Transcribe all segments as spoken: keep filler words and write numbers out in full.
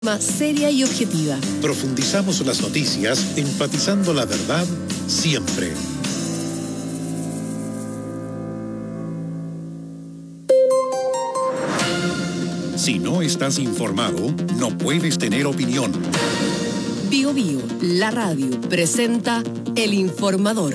Más seria y objetiva. Profundizamos las noticias, enfatizando la verdad siempre. Si no estás informado, no puedes tener opinión. Bio Bio, la radio, presenta El Informador.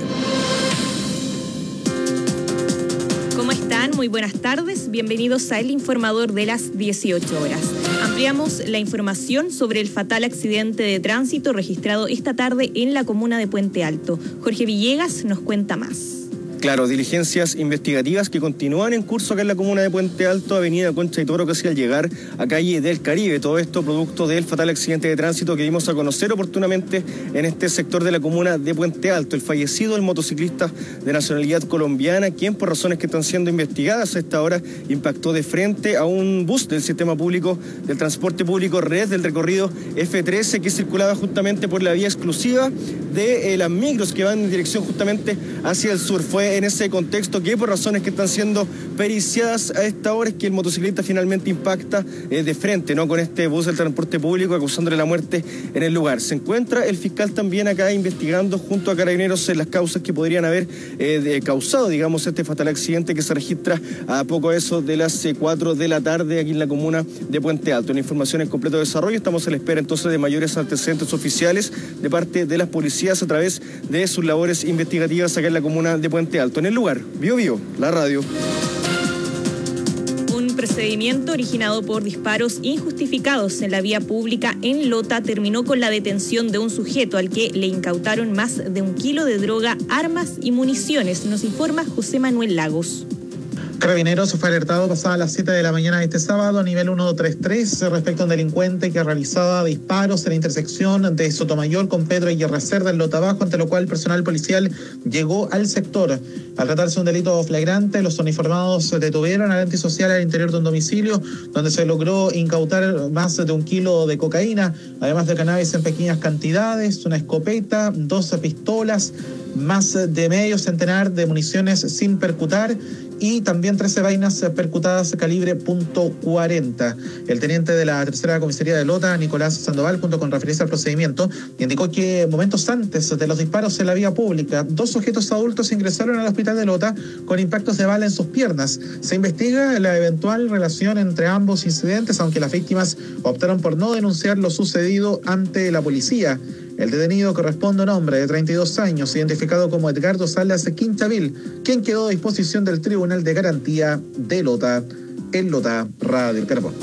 ¿Cómo están? Muy buenas tardes. Bienvenidos a El Informador de las dieciocho horas. Ampliamos la información sobre el fatal accidente de tránsito registrado esta tarde en la comuna de Puente Alto. Jorge Villegas nos cuenta más. Claro, diligencias investigativas que continúan en curso acá en la comuna de Puente Alto, avenida Concha y Toro, casi al llegar a calle del Caribe. Todo esto producto del fatal accidente de tránsito que dimos a conocer oportunamente en este sector de la comuna de Puente Alto. El fallecido, el motociclista de nacionalidad colombiana, quien por razones que están siendo investigadas a esta hora impactó de frente a un bus del sistema público del transporte público Red del recorrido F trece que circulaba justamente por la vía exclusiva de eh, las micros que van en dirección justamente hacia el sur. Fue en ese contexto que por razones que están siendo periciadas a esta hora es que el motociclista finalmente impacta eh, de frente, ¿no?, con este bus del transporte público, causándole la muerte en el lugar. Se encuentra el fiscal también acá investigando junto a Carabineros en las causas que podrían haber eh, de, causado, digamos, este fatal accidente que se registra a poco eso de las eh, cuatro de la tarde aquí en la comuna de Puente Alto. La información en completo desarrollo. Estamos a la espera entonces de mayores antecedentes oficiales de parte de las policías a través de sus labores investigativas acá en la comuna de Puente Alto. En el lugar, Bio Bio, la radio. Un procedimiento originado por disparos injustificados en la vía pública en Lota terminó con la detención de un sujeto al que le incautaron más de un kilo de droga, armas y municiones. Nos informa José Manuel Lagos. Carabineros fue alertado pasadas las siete de la mañana de este sábado a nivel ciento treinta y tres respecto a un delincuente que realizaba disparos en la intersección de Sotomayor con Pedro Aguirre Cerda en Lota Bajo, ante lo cual el personal policial llegó al sector. Al tratarse de un delito flagrante, los uniformados detuvieron al antisocial al interior de un domicilio donde se logró incautar más de un kilo de cocaína, además de cannabis en pequeñas cantidades, una escopeta, dos pistolas, más de medio centenar de municiones sin percutar y también trece vainas percutadas calibre punto cuarenta. El teniente de la tercera comisaría de Lota, Nicolás Sandoval, junto con referencia al procedimiento, indicó que momentos antes de los disparos en la vía pública, dos sujetos adultos ingresaron al hospital de Lota con impactos de bala en sus piernas. Se investiga la eventual relación entre ambos incidentes, aunque las víctimas optaron por no denunciar lo sucedido ante la policía. El detenido corresponde a un hombre de treinta y dos años, identificado como Edgardo Salas Quinchabil, quien quedó a disposición del Tribunal de Garantía de Lota, en Lota, Radio El Carbón.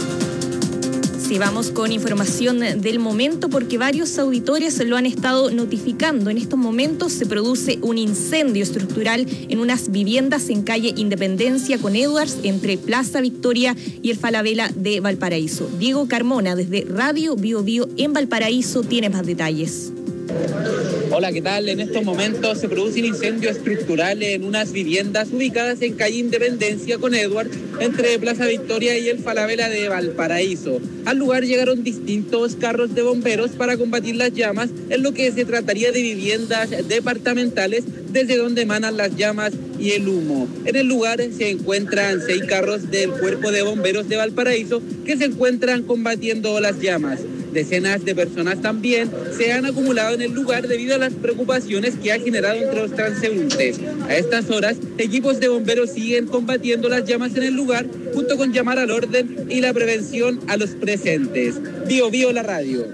Sí, vamos con información del momento porque varios auditores lo han estado notificando. En estos momentos se produce un incendio estructural en unas viviendas en calle Independencia con Edwards entre Plaza Victoria y el Falabella de Valparaíso. Diego Carmona, desde Radio Bio Bio en Valparaíso, tiene más detalles. Hola, ¿qué tal? En estos momentos se produce un incendio estructural en unas viviendas ubicadas en calle Independencia con Edward, entre Plaza Victoria y el Falabella de Valparaíso. Al lugar llegaron distintos carros de bomberos para combatir las llamas, en lo que se trataría de viviendas departamentales desde donde emanan las llamas y el humo. En el lugar se encuentran seis carros del Cuerpo de Bomberos de Valparaíso que se encuentran combatiendo las llamas. Decenas de personas también se han acumulado en el lugar debido a las preocupaciones que ha generado entre los transeúntes. A estas horas, equipos de bomberos siguen combatiendo las llamas en el lugar, junto con llamar al orden y la prevención a los presentes. Bio Bio, la radio.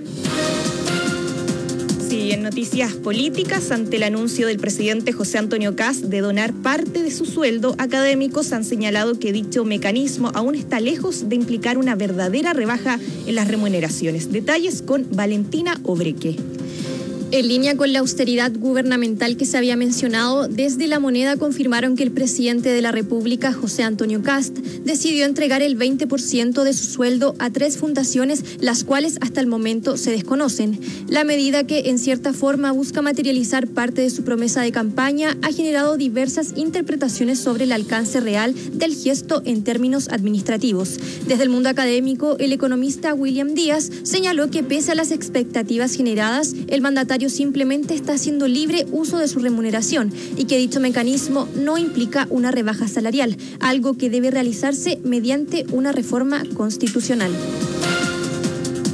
Sí, en noticias políticas, ante el anuncio del presidente José Antonio Kast de donar parte de su sueldo, académicos han señalado que dicho mecanismo aún está lejos de implicar una verdadera rebaja en las remuneraciones. Detalles con Valentina Obreque. En línea con la austeridad gubernamental que se había mencionado, desde La Moneda confirmaron que el presidente de la República, José Antonio Kast, decidió entregar el veinte por ciento de su sueldo a tres fundaciones, las cuales hasta el momento se desconocen. La medida, que en cierta forma busca materializar parte de su promesa de campaña, ha generado diversas interpretaciones sobre el alcance real del gesto en términos administrativos. Desde el mundo académico, el economista William Díaz señaló que pese a las expectativas generadas, el mandatario simplemente está haciendo libre uso de su remuneración y que dicho mecanismo no implica una rebaja salarial, algo que debe realizarse mediante una reforma constitucional.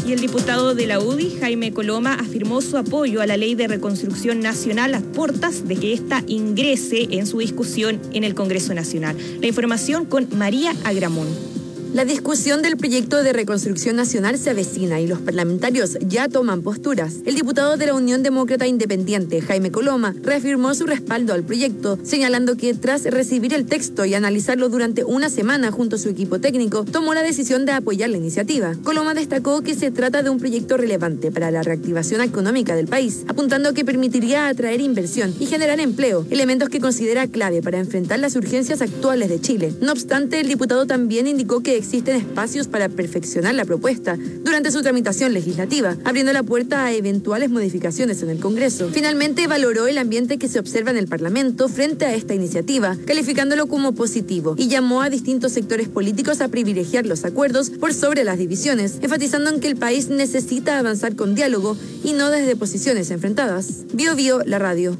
Y el diputado de la U D I, Jaime Coloma, afirmó su apoyo a la Ley de Reconstrucción Nacional a puertas de que ésta ingrese en su discusión en el Congreso Nacional. La información con María Agramón. La discusión del proyecto de reconstrucción nacional se avecina y los parlamentarios ya toman posturas. El diputado de la Unión Demócrata Independiente, Jaime Coloma, reafirmó su respaldo al proyecto, señalando que tras recibir el texto y analizarlo durante una semana junto a su equipo técnico, tomó la decisión de apoyar la iniciativa. Coloma destacó que se trata de un proyecto relevante para la reactivación económica del país, apuntando que permitiría atraer inversión y generar empleo, elementos que considera clave para enfrentar las urgencias actuales de Chile. No obstante, el diputado también indicó que existen espacios para perfeccionar la propuesta durante su tramitación legislativa, abriendo la puerta a eventuales modificaciones en el Congreso. Finalmente, valoró el ambiente que se observa en el Parlamento frente a esta iniciativa, calificándolo como positivo, y llamó a distintos sectores políticos a privilegiar los acuerdos por sobre las divisiones, enfatizando en que el país necesita avanzar con diálogo y no desde posiciones enfrentadas. Bio Bio, la radio.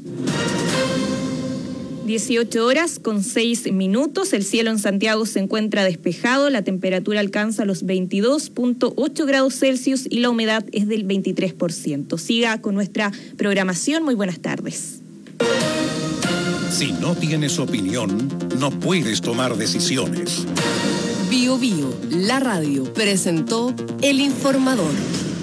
dieciocho horas con seis minutos. El cielo en Santiago se encuentra despejado. La temperatura alcanza los veintidós punto ocho grados Celsius y la humedad es del veintitrés por ciento. Siga con nuestra programación. Muy buenas tardes. Si no tienes opinión, no puedes tomar decisiones. Bio Bio, la radio, presentó El Informador.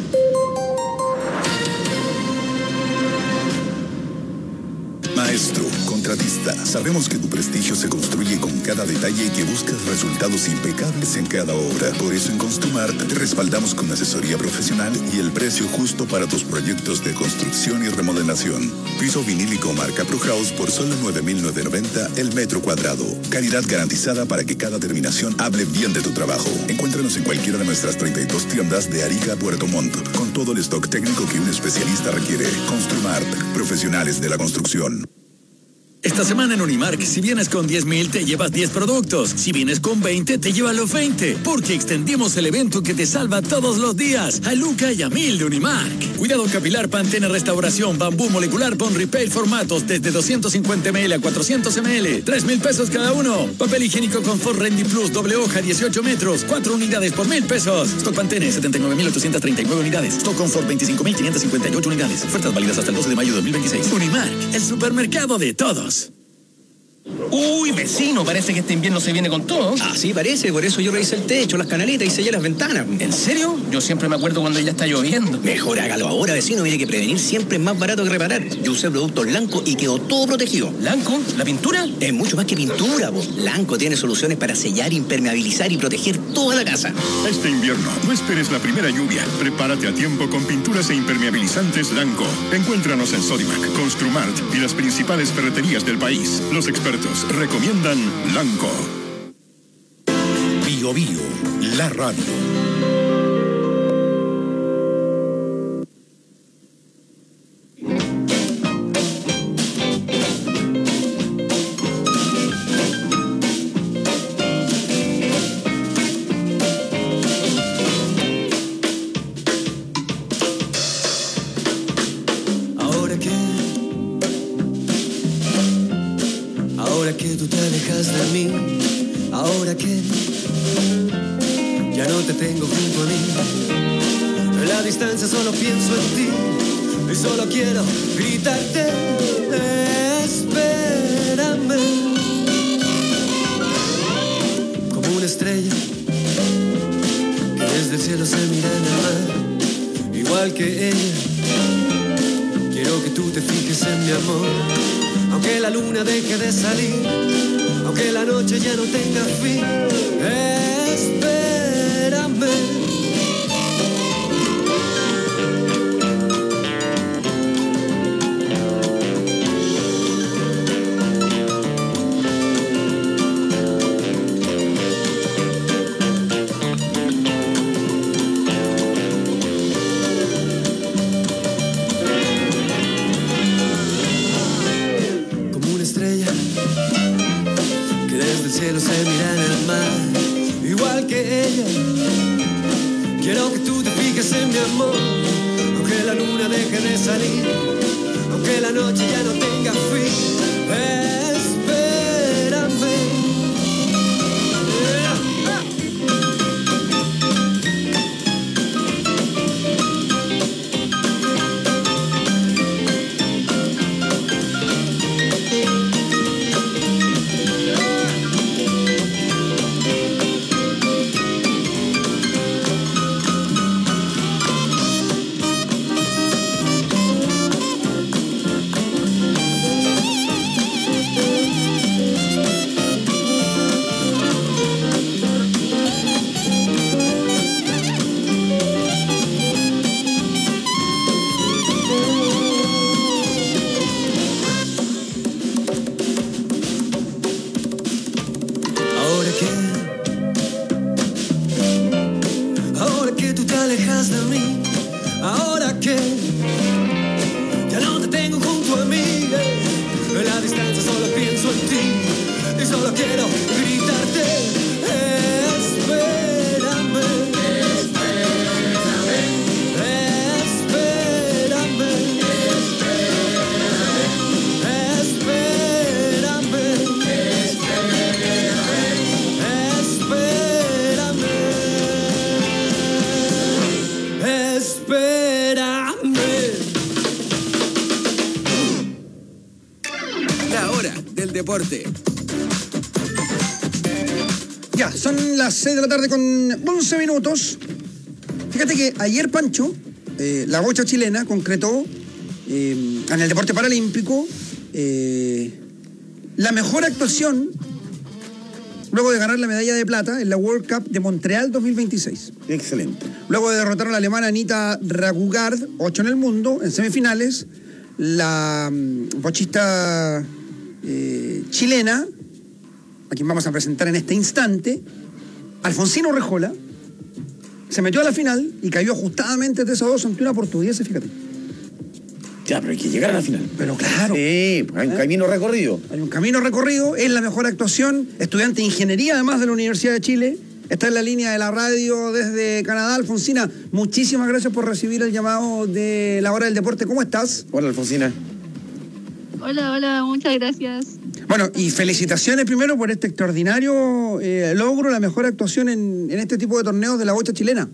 Maestro, contratista, sabemos que tu prestigio se construye con cada detalle y que buscas resultados impecables en cada obra. Por eso en Construmart te respaldamos con asesoría profesional y el precio justo para tus proyectos de construcción y remodelación. Piso vinílico marca ProHouse por solo nueve mil novecientos noventa el metro cuadrado. Calidad garantizada para que cada terminación hable bien de tu trabajo. Encuéntranos en cualquiera de nuestras treinta y dos tiendas de Arica a Puerto Montt, con todo el stock técnico que un especialista requiere. Construmart, profesionales de la construcción. Esta semana en Unimark, si vienes con diez mil, te llevas diez productos. Si vienes con veinte, te llevas los veinte. Porque extendimos el evento que te salva todos los días. A Luca y a Mil de Unimark. Cuidado capilar, Pantene Restauración, Bambú Molecular, Bond Repair formatos desde doscientos cincuenta mililitros a cuatrocientos mililitros. tres mil pesos cada uno. Papel higiénico Confort Rendy Plus, doble hoja, dieciocho metros. cuatro unidades por mil pesos. Stock Pantene, setenta y nueve mil ochocientos treinta y nueve unidades. Stock Confort, veinticinco mil quinientos cincuenta y ocho unidades. Ofertas válidas hasta el doce de mayo de dos mil veintiséis. Unimark, el supermercado de todos. Uy, vecino, parece que este invierno se viene con todo. Ah, sí, parece, por eso yo revisé el techo, las canaletas y sellé las ventanas. ¿En serio? Yo siempre me acuerdo cuando ya está lloviendo. Mejor hágalo ahora, vecino, mire que prevenir siempre es más barato que reparar. Yo usé productos Lanco y quedó todo protegido. ¿Lanco? ¿La pintura? Es mucho más que pintura, po. Lanco tiene soluciones para sellar, impermeabilizar y proteger toda la casa. Este invierno, no esperes la primera lluvia. Prepárate a tiempo con pinturas e impermeabilizantes Lanco. Encuéntranos en Sodimac, Construmart y las principales ferreterías del país. Los expertos recomiendan Lanco. Bio Bio, la radio. Solo pienso en ti y solo quiero gritarte, espérame. Como una estrella que desde el cielo se mira en el mar, igual que ella, quiero que tú te fijes en mi amor. Aunque la luna deje de salir, aunque la noche ya no tenga fin, espérame. Se mira en el mar, igual que ella. Quiero que tú te fijes en mi amor, aunque la luna deje de salir, aunque la noche ya no tenga fin. Espérame. de mí. Ahora que ya no te tengo junto a mí, eh. En la distancia solo pienso en ti y solo quiero gritarte, espérame, espérame, espérame, espérame, espérame, espérame. La hora del deporte. Ya, son las seis de la tarde con once minutos. Fíjate que ayer, Pancho, eh, la bocha chilena concretó eh, en el deporte paralímpico eh, la mejor actuación luego de ganar la medalla de plata en la World Cup de Montreal dos mil veintiséis. Excelente. Luego de derrotar a la alemana Anita Ragugard, ocho en el mundo, en semifinales, la um, bochista eh, chilena, a quien vamos a presentar en este instante, Alfonsina Urrejola, se metió a la final y cayó ajustadamente tres a dos ante una portuguesa, fíjate. Ya, pero hay que llegar a la final. Pero claro. Sí, pues hay un ¿Eh? camino recorrido. Hay un camino recorrido, es la mejor actuación, estudiante de ingeniería además de la Universidad de Chile, está en la línea de la radio desde Canadá. Alfonsina, muchísimas gracias por recibir el llamado de la hora del deporte. ¿Cómo estás? Hola, Alfonsina. Hola, hola, muchas gracias. Bueno, y felicitaciones primero por este extraordinario eh, logro, la mejor actuación en, en este tipo de torneos de la bocha chilena.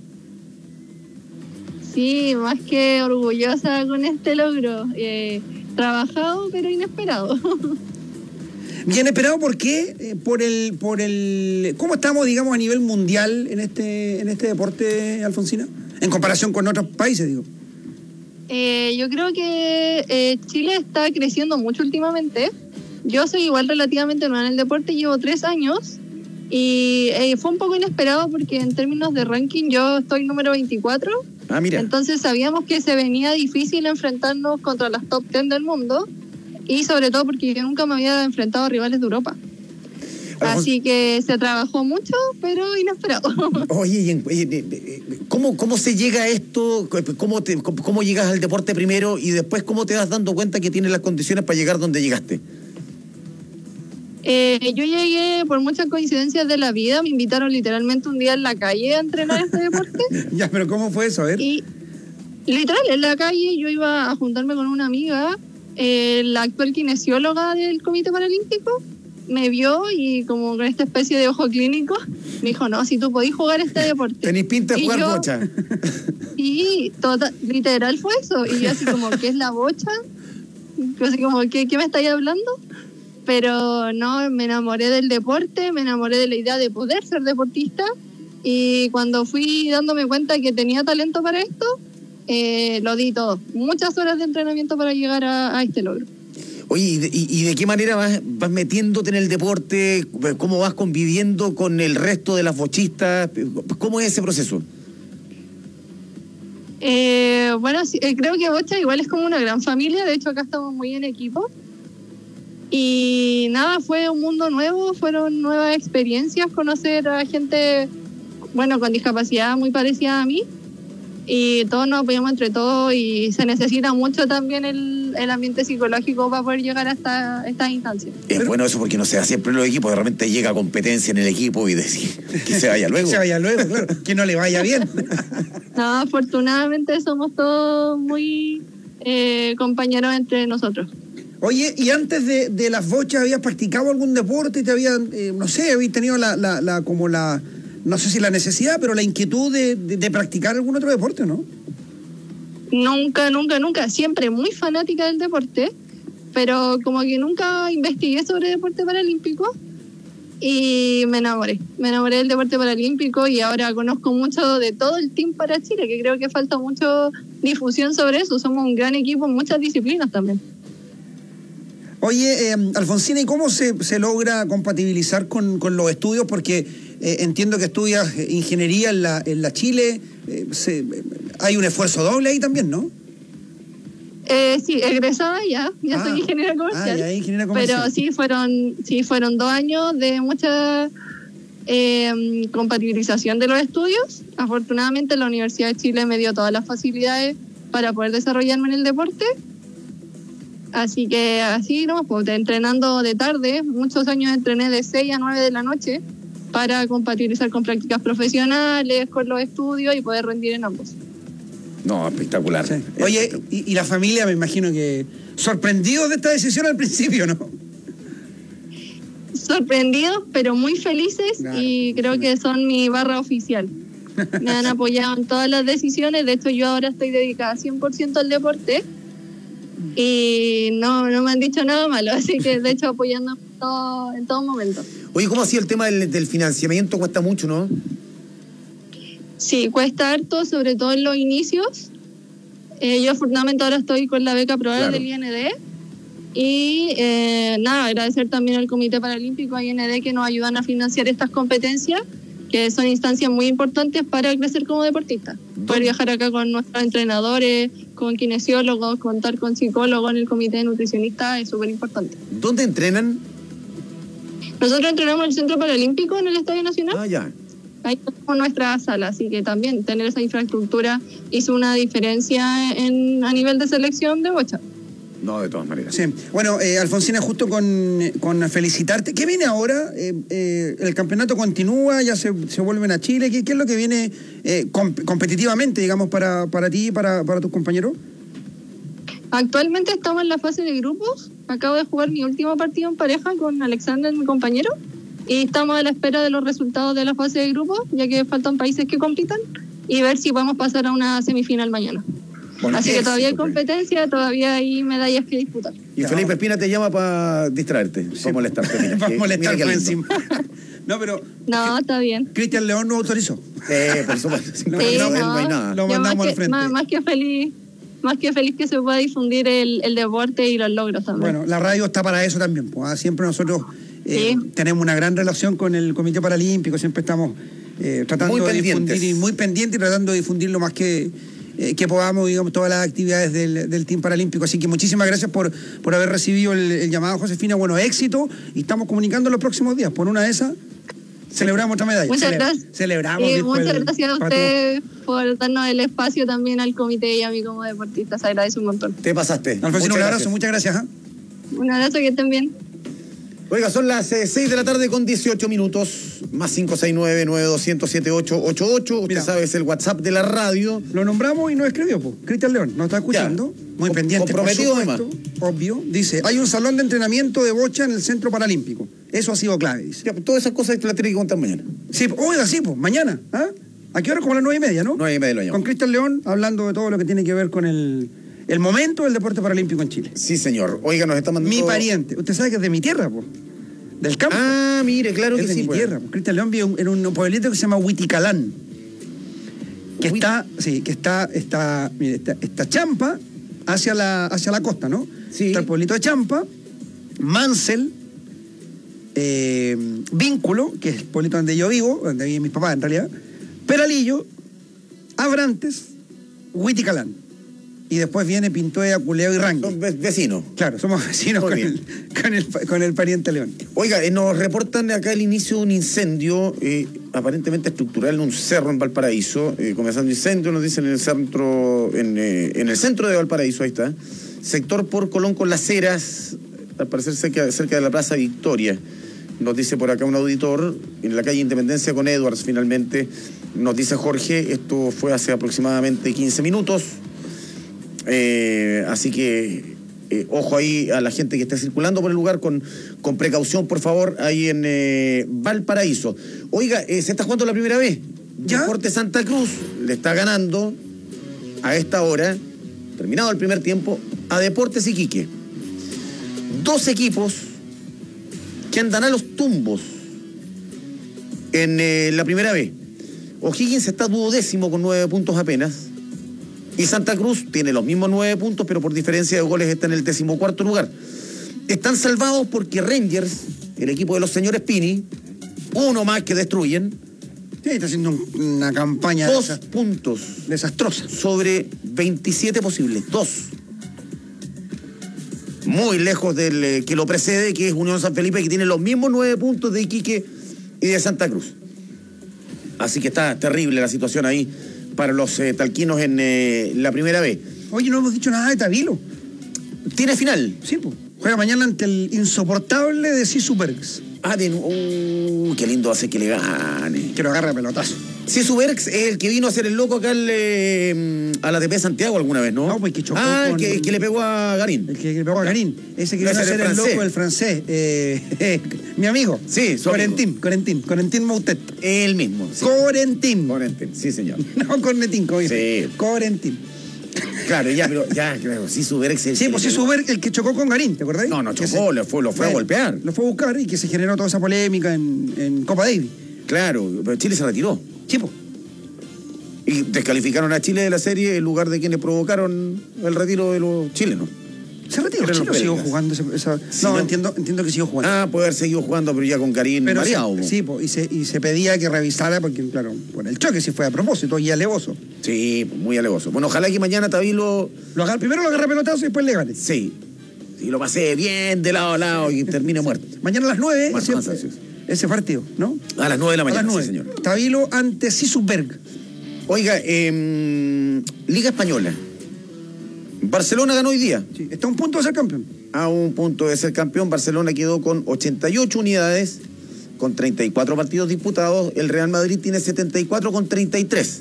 Sí, más que orgullosa con este logro. Eh, trabajado, pero inesperado. Bien esperado, ¿por qué? Eh, por el, por el, ¿cómo estamos, digamos, a nivel mundial en este, en este deporte, Alfonsina? En comparación con otros países, digo. Eh, yo creo que eh, Chile está creciendo mucho últimamente. Yo soy igual relativamente nueva en el deporte, llevo tres años y eh, fue un poco inesperado porque en términos de ranking yo estoy número veinticuatro. Ah, mira. Entonces sabíamos que se venía difícil enfrentarnos contra las top diez del mundo y sobre todo porque yo nunca me había enfrentado a rivales de Europa. Así que se trabajó mucho, pero inesperado. Oye, ¿cómo, cómo se llega a esto? ¿Cómo, te, ¿Cómo llegas al deporte primero y después cómo te vas dando cuenta que tienes las condiciones para llegar donde llegaste? Eh, yo llegué por muchas coincidencias de la vida, me invitaron literalmente un día en la calle a entrenar este deporte. Ya, pero ¿cómo fue eso? A ver. Y literal, en la calle yo iba a juntarme con una amiga, eh, la actual kinesióloga del Comité Paralímpico, me vio y como con esta especie de ojo clínico, me dijo, no, si tú podís jugar este deporte. Tenís pinta de jugar yo, bocha. Y toda, literal fue eso. Y yo así como, ¿qué es la bocha? Yo así como, ¿qué, qué me estáis hablando? Pero no, me enamoré del deporte, me enamoré de la idea de poder ser deportista y cuando fui dándome cuenta que tenía talento para esto, eh, lo di todo. Muchas horas de entrenamiento para llegar a, a este logro. Oye, ¿y de, y de qué manera vas, vas metiéndote en el deporte? ¿Cómo vas conviviendo con el resto de las bochistas? ¿Cómo es ese proceso? Eh, bueno, sí, eh, creo que bocha igual es como una gran familia, de hecho acá estamos muy en equipo. Y nada, fue un mundo nuevo, fueron nuevas experiencias, conocer a gente, bueno, con discapacidad muy parecida a mí. Y todos nos apoyamos entre todos y se necesita mucho también el, el ambiente psicológico para poder llegar hasta estas instancias. Es Pero, bueno eso porque no se da siempre en los equipos, de repente llega competencia en el equipo y decir que se vaya luego. Que se vaya luego, claro, que no le vaya bien. No, afortunadamente somos todos muy eh, compañeros entre nosotros. Oye, ¿y antes de, de las bochas habías practicado algún deporte? ¿Te habían, eh, no sé, habías tenido la, la, la, como la, no sé si la necesidad, pero la inquietud de, de, de practicar algún otro deporte, ¿no? Nunca, nunca, nunca. Siempre muy fanática del deporte, pero como que nunca investigué sobre deporte paralímpico y me enamoré. Me enamoré del deporte paralímpico y ahora conozco mucho de todo el Team para Chile, que creo que falta mucho difusión sobre eso. Somos un gran equipo en muchas disciplinas también. Oye, eh, Alfonsina, ¿y cómo se, se logra compatibilizar con, con los estudios? Porque eh, entiendo que estudias ingeniería en la, en la Chile. Eh, se, hay un esfuerzo doble ahí también, ¿no? Eh, sí, egresada ya, ya ah, soy ingeniera comercial. Ah, ya, ingeniera comercial. Pero sí fueron, sí fueron dos años de mucha eh, compatibilización de los estudios. Afortunadamente la Universidad de Chile me dio todas las facilidades para poder desarrollarme en el deporte. Así que así, ¿no? Pues, entrenando de tarde, muchos años entrené de seis a nueve de la noche para compatibilizar con prácticas profesionales, con los estudios y poder rendir en ambos. No, espectacular. Sí. Oye, y, y la familia me imagino que sorprendidos de esta decisión al principio, ¿no? Sorprendidos, pero muy felices, claro. Y creo que son mi barra oficial. Me han apoyado en todas las decisiones. De hecho, yo ahora estoy dedicada cien por ciento al deporte y no, no me han dicho nada malo, así que de hecho apoyando todo, en todo momento. Oye, ¿cómo ha sido el tema del, del financiamiento? Cuesta mucho, ¿no? Sí, cuesta harto, sobre todo en los inicios. Eh, yo afortunadamente ahora estoy con la beca aprobada, claro, del I N D. Y eh, nada, agradecer también al Comité Paralímpico I N D que nos ayudan a financiar estas competencias, que son instancias muy importantes para crecer como deportista. Poder viajar acá con nuestros entrenadores, con kinesiólogos, contar con psicólogos en el comité de nutricionistas es súper importante. ¿Dónde entrenan? Nosotros entrenamos en el Centro Paralímpico en el Estadio Nacional. Ah, ya. Ahí tenemos nuestra sala, así que también tener esa infraestructura hizo una diferencia en, a nivel de selección de bocha. No, de todas maneras. Sí. Bueno, eh, Alfonsina, justo con, con felicitarte. ¿Qué viene ahora? Eh, eh, ¿El campeonato continúa? ¿Ya se, se vuelven a Chile? ¿Qué, qué es lo que viene eh, comp- competitivamente, digamos, para, para ti y para, para tus compañeros? Actualmente estamos en la fase de grupos. Acabo de jugar mi último partido en pareja con Alexander, mi compañero. Y estamos a la espera de los resultados de la fase de grupos, ya que faltan países que compitan, y ver si podemos pasar a una semifinal mañana. Bueno, así que todavía hay competencia, todavía hay medallas que disputar. Y Felipe Espina te llama para distraerte, sí, para molestarte. Para molestar por encima. No, pero... No, está bien. Cristian León no autorizó. Eh, por supuesto. Sí, no, sí, no, no, no hay nada. Lo mandamos al frente. Más, más que feliz. Más que feliz que se pueda difundir el, el deporte y los logros también. Bueno, la radio está para eso también. Pues, siempre nosotros eh, sí. tenemos una gran relación con el Comité Paralímpico, siempre estamos eh, tratando muy de pendientes. difundir, y muy pendientes y tratando de difundir lo más que, eh, que podamos, digamos, todas las actividades del, del Team Paralímpico. Así que muchísimas gracias por, por haber recibido el, el llamado, Josefina. Bueno, éxito, y estamos comunicando los próximos días. Por una de esas, celebramos otra medalla. Muchas Cele- gracias. Celebramos. Eh, muchas el, gracias a ustedes por darnos el espacio también al comité y a mí como deportista. Se agradece un montón. Te pasaste. Alfonsina, un abrazo, muchas gracias. ¿eh? Un abrazo, que estén bien. Oiga, son las eh, seis de la tarde con dieciocho minutos, más cinco seis nueve, nueve dos cero siete, ocho ocho ocho. Usted Mira, sabe, es el WhatsApp de la radio. Lo nombramos y nos escribió, pues. Cristian León, nos está escuchando. Ya. Muy Com- pendiente, comprometido por supuesto, además. Obvio. Dice, hay un salón de entrenamiento de bocha en el Centro Paralímpico. Eso ha sido clave, dice. Ya, pues, todas esas cosas te las tiene que contar mañana. Sí, oiga, sí, pues, mañana. ¿Ah? ¿A qué hora? Como a las nueve y media, ¿no? Nueve y media lo llamo. Con Cristian León, hablando de todo lo que tiene que ver con el... el momento del deporte paralímpico en Chile. Sí, señor. Oiga, nos está mandando... Mi pariente. Usted sabe que es de mi tierra, pues. Del campo. Ah, mire, claro es que de sí. mi pues. tierra. Pues. Cristian León vive en un pueblito que se llama Huiticalán. Que Huit... está, sí, que está, está, mire, está, está Champa hacia la, hacia la costa, ¿no? Sí. Está el pueblito de Champa, Mansell, eh, Vínculo, que es el pueblito donde yo vivo, donde viven mis papás en realidad, Peralillo, Abrantes, Huiticalán. Y después viene Pintoya, Culeo y Rangue. Son vecinos. Claro, somos vecinos con el, con, el, con el pariente León. Oiga, eh, nos reportan acá el inicio de un incendio eh, aparentemente estructural en un cerro en Valparaíso. Eh, comenzando incendio, nos dicen en el centro, en, eh, en el centro de Valparaíso, ahí está. Sector por Colón con Las Heras, al parecer cerca, cerca de la Plaza Victoria. Nos dice por acá un auditor, en la calle Independencia con Edwards, finalmente. Nos dice Jorge, esto fue hace aproximadamente quince minutos. Eh, así que eh, ojo ahí a la gente que esté circulando por el lugar con, con precaución, por favor, ahí en eh, Valparaíso. Oiga, eh, se está jugando la primera vez. ¿Ya? Deporte Santa Cruz le está ganando a esta hora, terminado el primer tiempo, a Deportes Iquique. Dos equipos que andan a los tumbos en eh, la primera vez. O'Higgins está duodécimo con nueve puntos apenas. Y Santa Cruz tiene los mismos nueve puntos, pero por diferencia de goles está en el decimocuarto lugar. Están salvados porque Rangers, el equipo de los señores Pini, uno más que destruyen. Sí, está haciendo una campaña... Dos desast- puntos. Desastrosa. Sobre veintisiete posibles. Dos. Muy lejos del eh, que lo precede, que es Unión San Felipe, que tiene los mismos nueve puntos de Iquique y de Santa Cruz. Así que está terrible la situación ahí para los eh, talquinos en eh, la primera B. Oye, no hemos dicho nada de Tabilo. ¿Tiene final? Sí, pues. Juega mañana ante el insoportable de Sisu Bergs. Ah, de... Uh, qué lindo hace que le gane. Que lo agarre a pelotazo. Sisu Bergs es el que vino a hacer el loco acá al, eh, a la T P Santiago alguna vez, ¿no? No, pues que chocó Ah, con... el que, que le pegó a Garín. El que le pegó a Garín. Ese que vino a hacer el, el loco, el francés. Eh, eh, mi amigo. Sí, su Corentín, amigo. Corentín, Corentín Moutet. El mismo. Sí. Corentín. Corentín, sí, señor. No, Cornetín, como dice. Sí. Corentín. Claro, ya, pero ya, claro, Sisu Bergs es Sí, pues Sisu Bergs, el que chocó con Garín, ¿te acordás? No, no chocó, se... lo fue, lo fue bueno, a golpear. Lo fue a buscar y que se generó toda esa polémica en, en Copa Davis. Claro, pero Chile se retiró. Sí, pues. Y descalificaron a Chile de la serie en lugar de quienes provocaron el retiro de los chilenos. ¿Se retiró Chile o siguió jugando? Esa, esa... Sí, no, no, entiendo, entiendo que siguió jugando. Ah, puede haber seguido jugando, pero ya con Garín pero mareado. Sí, sí po, y, se, y se pedía que revisara, porque claro, por el choque sí fue a propósito y alevoso. Sí, muy alevoso. Bueno, ojalá que mañana Tabilo... Lo agarre, primero lo agarre pelotazo y después le gane. Sí. Y lo pasé bien de lado a lado y termine muerto. Mañana a las nueve, Más ese, ese partido, ¿no? A las nueve de la mañana, a las nueve. Sí, señor. Tabilo ante Sisu Bergs. Oiga, eh, Liga Española. Barcelona ganó hoy día. Sí, está a un punto de ser campeón. A un punto de ser campeón. Barcelona quedó con ochenta y ocho unidades, con treinta y cuatro partidos disputados. El Real Madrid tiene setenta y cuatro con treinta y tres.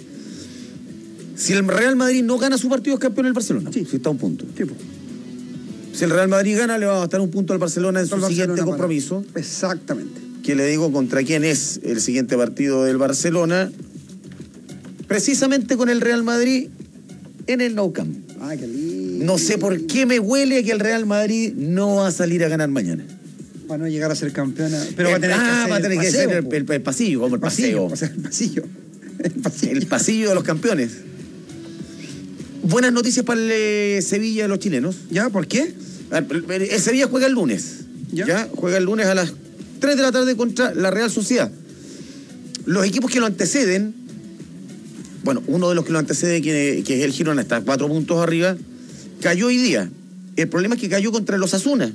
Si el Real Madrid no gana su partido, es campeón el Barcelona. Sí. Si está a un punto. Sí, pues. Si el Real Madrid gana, le va a bastar un punto al Barcelona en su Barcelona siguiente para... compromiso. Exactamente. Que le digo contra quién es el siguiente partido del Barcelona. Precisamente con el Real Madrid en el Nou Camp. Ay, qué lindo. No sé por qué me huele que el Real Madrid no va a salir a ganar mañana. Va a no llegar a ser campeona. Pero eh, va a tener ah, que hacer va a tener el que paseo, ser el, el, el pasillo, como el paseo. paseo. El pasillo. El pasillo. El pasillo de los campeones. Buenas noticias para el eh, Sevilla de los chilenos. ¿Ya? ¿Por qué? El Sevilla juega el lunes. ¿Ya? ¿Ya? Juega el lunes a las tres de la tarde contra la Real Sociedad. Los equipos que lo anteceden, bueno, uno de los que lo antecede, que, que es el Girona, está cuatro puntos arriba, cayó hoy día. El problema es que cayó contra el Osasuna,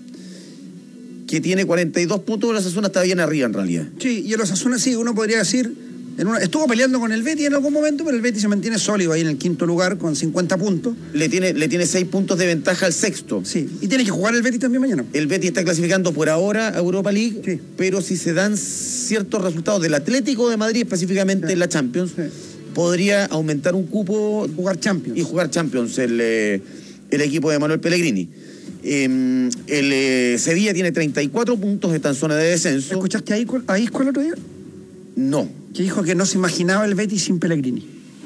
que tiene cuarenta y dos puntos, el Osasuna está bien arriba en realidad. Sí, y el Osasuna sí, uno podría decir, en una, estuvo peleando con el Betis en algún momento, pero el Betis se mantiene sólido ahí en el quinto lugar con cincuenta puntos. Le tiene, le tiene seis puntos de ventaja al sexto. Sí, y tiene que jugar el Betis también mañana. El Betis está clasificando por ahora a Europa League, sí. Pero si se dan ciertos resultados del Atlético de Madrid, específicamente sí. en la Champions, sí. Podría aumentar un cupo, jugar Champions. Y jugar Champions el, eh, el equipo de Manuel Pellegrini. Eh, el eh, Sevilla tiene treinta y cuatro puntos, está en zona de descenso. ¿Escuchaste a Isco, a Isco el otro día? No. Que dijo que no se imaginaba el Betis sin Pellegrini.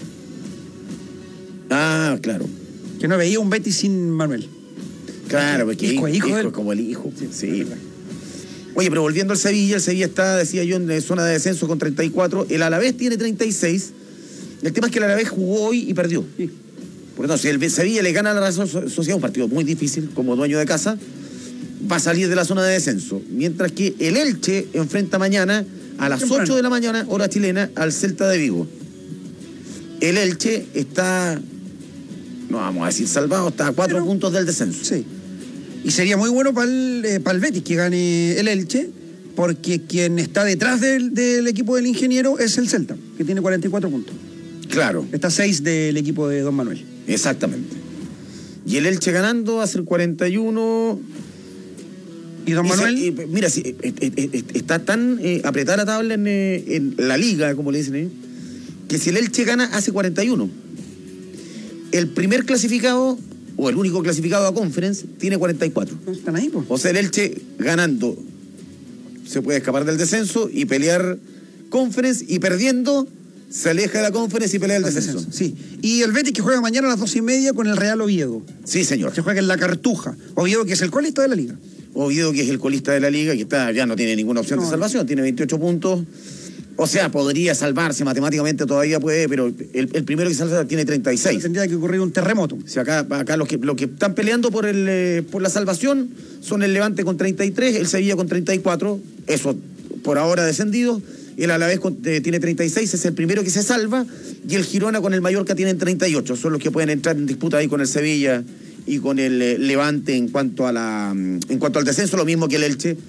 Ah, claro. Que no veía un Betis sin Manuel. Claro, porque Isco, hijo, hijo hijo como el hijo. Sí. sí. Oye, pero volviendo al Sevilla, el Sevilla está, decía yo, en zona de descenso con treinta y cuatro. El Alavés tiene treinta y seis. El tema es que el Alavés jugó hoy y perdió. Sí. Por lo tanto, si el Sevilla le gana a la Real Sociedad, un partido muy difícil como dueño de casa, va a salir de la zona de descenso. Mientras que el Elche enfrenta mañana a las temprano. ocho de la mañana, hora chilena, al Celta de Vigo. El Elche está, no vamos a decir salvado, está a cuatro Pero, puntos del descenso. Sí. Y sería muy bueno para el, eh, para el Betis que gane el Elche, porque quien está detrás del, del equipo del ingeniero es el Celta, que tiene cuarenta y cuatro puntos. Claro. Está seis del equipo de Don Manuel. Exactamente. Y el Elche ganando va a ser cuarenta y uno. ¿Y Don y Manuel? Se, y, mira, si, eh, eh, eh, está tan eh, apretada la tabla en, eh, en la liga, como le dicen ahí, que si el Elche gana, hace cuarenta y uno. El primer clasificado, o el único clasificado a Conference, tiene cuarenta y cuatro. Están ahí, pues. O sea, el Elche ganando se puede escapar del descenso y pelear Conference, y perdiendo se aleja de la Conference y pelea el descenso. descenso. Sí. Y el Betis que juega mañana a las dos y media con el Real Oviedo. Sí, señor. Se juega en la Cartuja. Oviedo que es el colista de la liga. Oviedo que es el colista de la liga, que está, ya no tiene ninguna opción no, de salvación, tiene veintiocho puntos. O sea, podría salvarse matemáticamente, todavía puede, pero el, el primero que salva tiene treinta y seis. Tendría que ocurrir un terremoto. O sea, acá, acá los, que, los que están peleando por, el, eh, por la salvación son el Levante con treinta y tres, el Sevilla con treinta y cuatro, eso por ahora descendido. El Alavés con, eh, tiene treinta y seis, es el primero que se salva, y el Girona con el Mallorca tienen treinta y ocho. Son los que pueden entrar en disputa ahí con el Sevilla y con el eh, Levante en cuanto a la en cuanto al descenso, lo mismo que el Elche,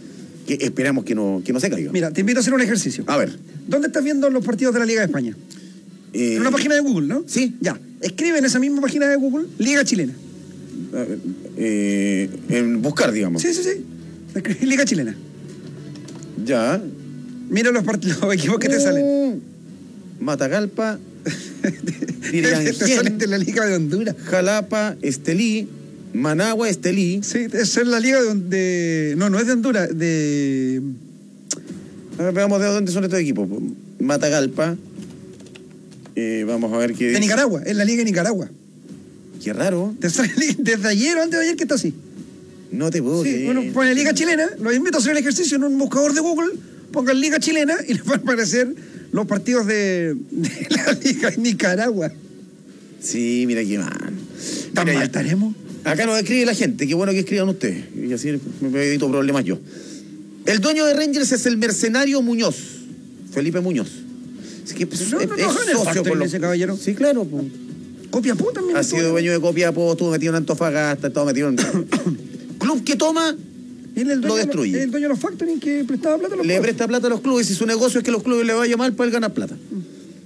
que esperamos que no, que no se caiga. Mira, te invito a hacer un ejercicio. A ver. ¿Dónde estás viendo los partidos de la Liga de España? Eh, en una página de Google, ¿no? Sí. Ya. Escribe en esa misma página de Google Liga Chilena. Eh, en buscar, digamos. Sí, sí, sí. Escribe Liga Chilena. Ya. Mira los, partidos, los equipos que te salen. Matagalpa. Te salen de la Liga de Honduras. Jalapa, Estelí, Managua, Estelí. Sí, esa es la Liga de, de... No, no es de Honduras, de... A ver, veamos de dónde son estos equipos. Matagalpa. Eh, vamos a ver qué... De Nicaragua, es la Liga de Nicaragua. Qué raro. Te sale desde ayer o antes de ayer que está así. No te puedo Sí, creer. bueno, pone Liga Chilena, los invito a hacer el ejercicio en un buscador de Google, pongan Liga Chilena y les van a aparecer los partidos de, de la Liga de Nicaragua. Sí, mira qué mal. ¿Tan mal estaremos? Acá nos escribe la gente, qué bueno que escriban ustedes. Y así me evito problemas yo. El dueño de Rangers es el mercenario Muñoz, Felipe Muñoz. Es que pues, no, es, no, es no, socio con los... ese caballero. Sí, claro. Pues. Copiapó también. Ha sido dueño de Copiapó, estuvo metido en Antofagasta, estaba metido en... Club que toma, Él el lo destruye. Es el dueño de los factoring que prestaba plata a los Le clubes. presta plata a los clubes y su negocio es que los clubes le vaya mal para él ganar plata. Mm.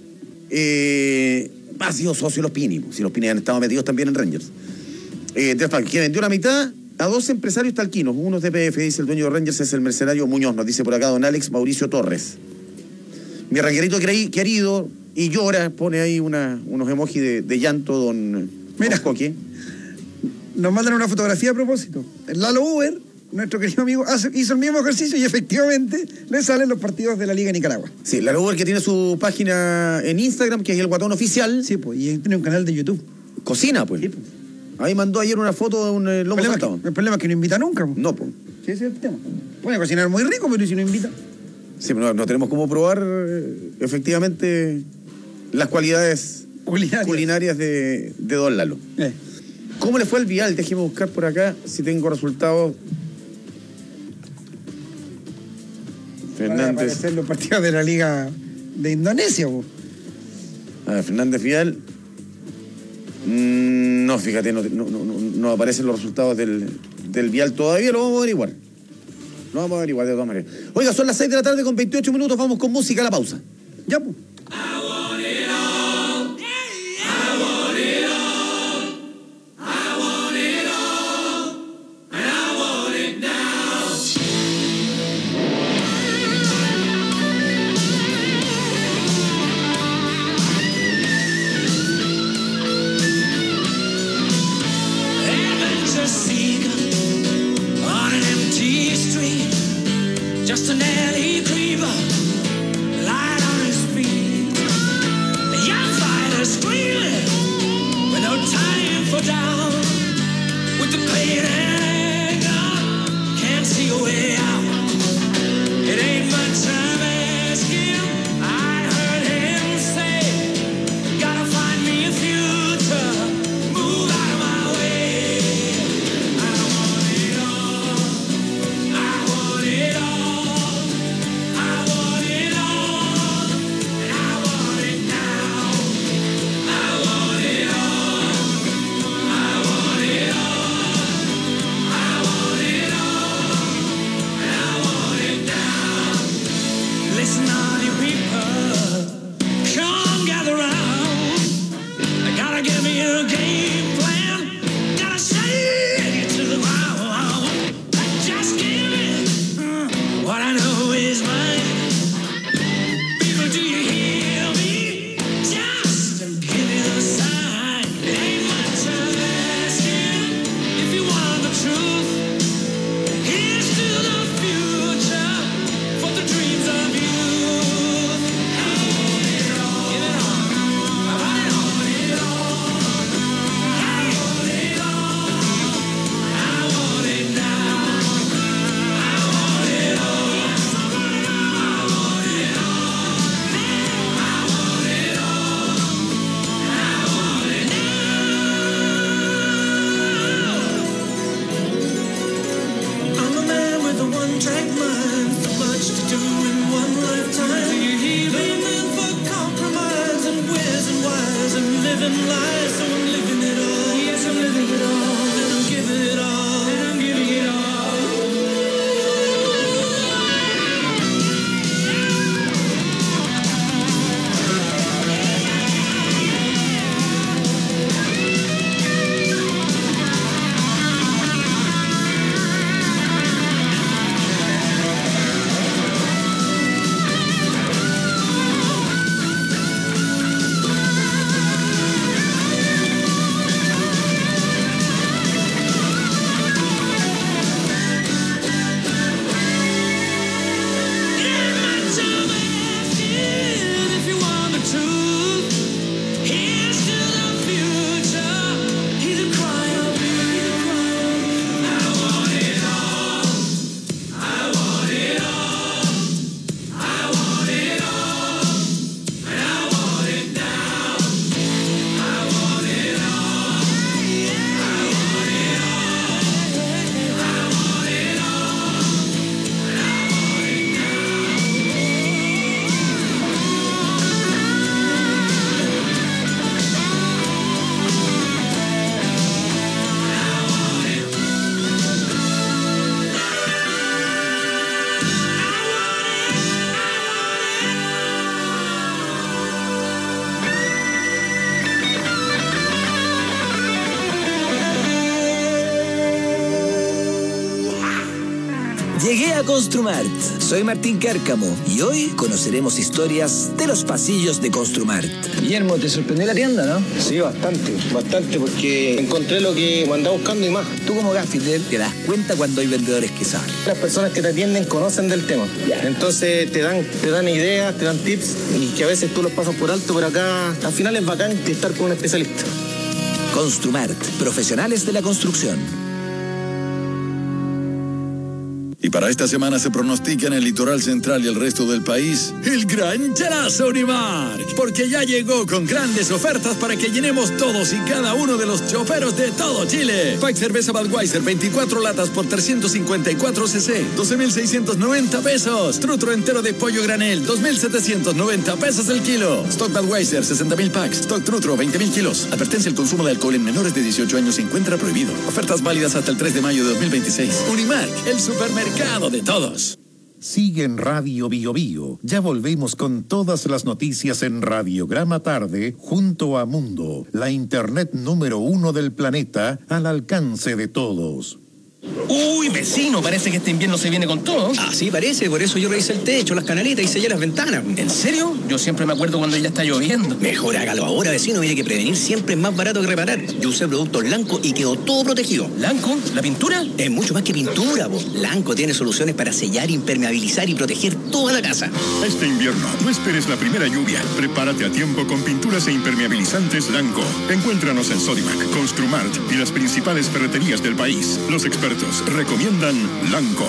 Eh, ha sido socio de los Pini, si los Pini han estado metidos también en Rangers. Eh, que vendió la mitad a dos empresarios talquinos, uno es de P F, dice el dueño de Rangers es el mercenario Muñoz, nos dice por acá don Alex Mauricio Torres. Mi ranguerito querido, y llora, pone ahí una, unos emojis de, de llanto, don... Mira, don Coque. Nos mandan una fotografía a propósito. El Lalo Uber, nuestro querido amigo, hace, hizo el mismo ejercicio y efectivamente le salen los partidos de la Liga de Nicaragua. Sí, Lalo Uber que tiene su página en Instagram, que es el Guatón Oficial. Sí, pues, y tiene un canal de YouTube. Cocina, pues. Sí, pues. Ahí mandó ayer una foto de un eh, lomo saltado. El problema es que no invita nunca, pues. No, pues. Sí, ese es el tema. Puede cocinar muy rico, pero ¿y si no invita? Sí, pero no, no tenemos cómo probar eh, efectivamente las cualidades culinarias, culinarias de, de don Lalo. Eh. ¿Cómo le fue al Vial? Déjeme buscar por acá si tengo resultados. Fernández. Van a aparecer los partidos de la Liga de Indonesia, po. A ver, Fernández Vial. Mm, no, fíjate, no, no, no, no aparecen los resultados del, del Vial todavía, lo vamos a averiguar. Lo vamos a averiguar de todas maneras. Oiga, son las seis de la tarde con veintiocho minutos, vamos con música a la pausa. Ya, pues. Just an alley creeper, light on his feet. A young fighter screaming with no time for doubt. With the pain and anger, can't see a way out. It ain't much I'm asking. I heard him say, gotta find me a future. Move out of my way. I want it all. I want it all. Llegué a Construmart. Soy Martín Cárcamo y hoy conoceremos historias de los pasillos de Construmart. Guillermo, ¿te sorprendió la tienda, no? Sí, bastante, bastante, porque encontré lo que andaba buscando y más. Tú como gaffiter te das cuenta cuando hay vendedores que saben. Las personas que te atienden conocen del tema. Yeah. Entonces te dan, te dan ideas, te dan tips y que a veces tú los pasas por alto, pero acá al final es bacán estar con un especialista. Construmart, profesionales de la construcción. Y para esta semana se pronostica en el litoral central y el resto del país el gran charazo Unimark, porque ya llegó con grandes ofertas para que llenemos todos y cada uno de los choferos de todo Chile. Pack cerveza Budweiser veinticuatro latas por trescientos cincuenta y cuatro cc, doce mil seiscientos noventa pesos. Trutro entero de pollo granel, dos mil setecientos noventa pesos el kilo. Stock Budweiser sesenta mil packs. Stock Trutro veinte mil kilos. Advertencia: el consumo de alcohol en menores de dieciocho años se encuentra prohibido. Ofertas válidas hasta el tres de mayo de dos mil veintiséis. Unimark, el supermercado de todos. Sigue en Radio Bio Bio. Ya volvemos con todas las noticias en Radiograma Tarde junto a Mundo, la internet número uno del planeta al alcance de todos. Uy, vecino, parece que este invierno se viene con todo. Así parece, por eso yo revisé el techo, las canaletas y sellé las ventanas. ¿En serio? Yo siempre me acuerdo cuando ya está lloviendo. Mejor hágalo ahora, vecino, mire que prevenir siempre es más barato que reparar. Yo usé productos Lanco y quedó todo protegido. ¿Lanco? ¿La pintura? Es mucho más que pintura, po. Lanco tiene soluciones para sellar, impermeabilizar y proteger toda la casa. Este invierno, no esperes la primera lluvia. Prepárate a tiempo con pinturas e impermeabilizantes Lanco. Encuéntranos en Sodimac, Construmart y las principales ferreterías del país. Los expertos recomiendan Lanco.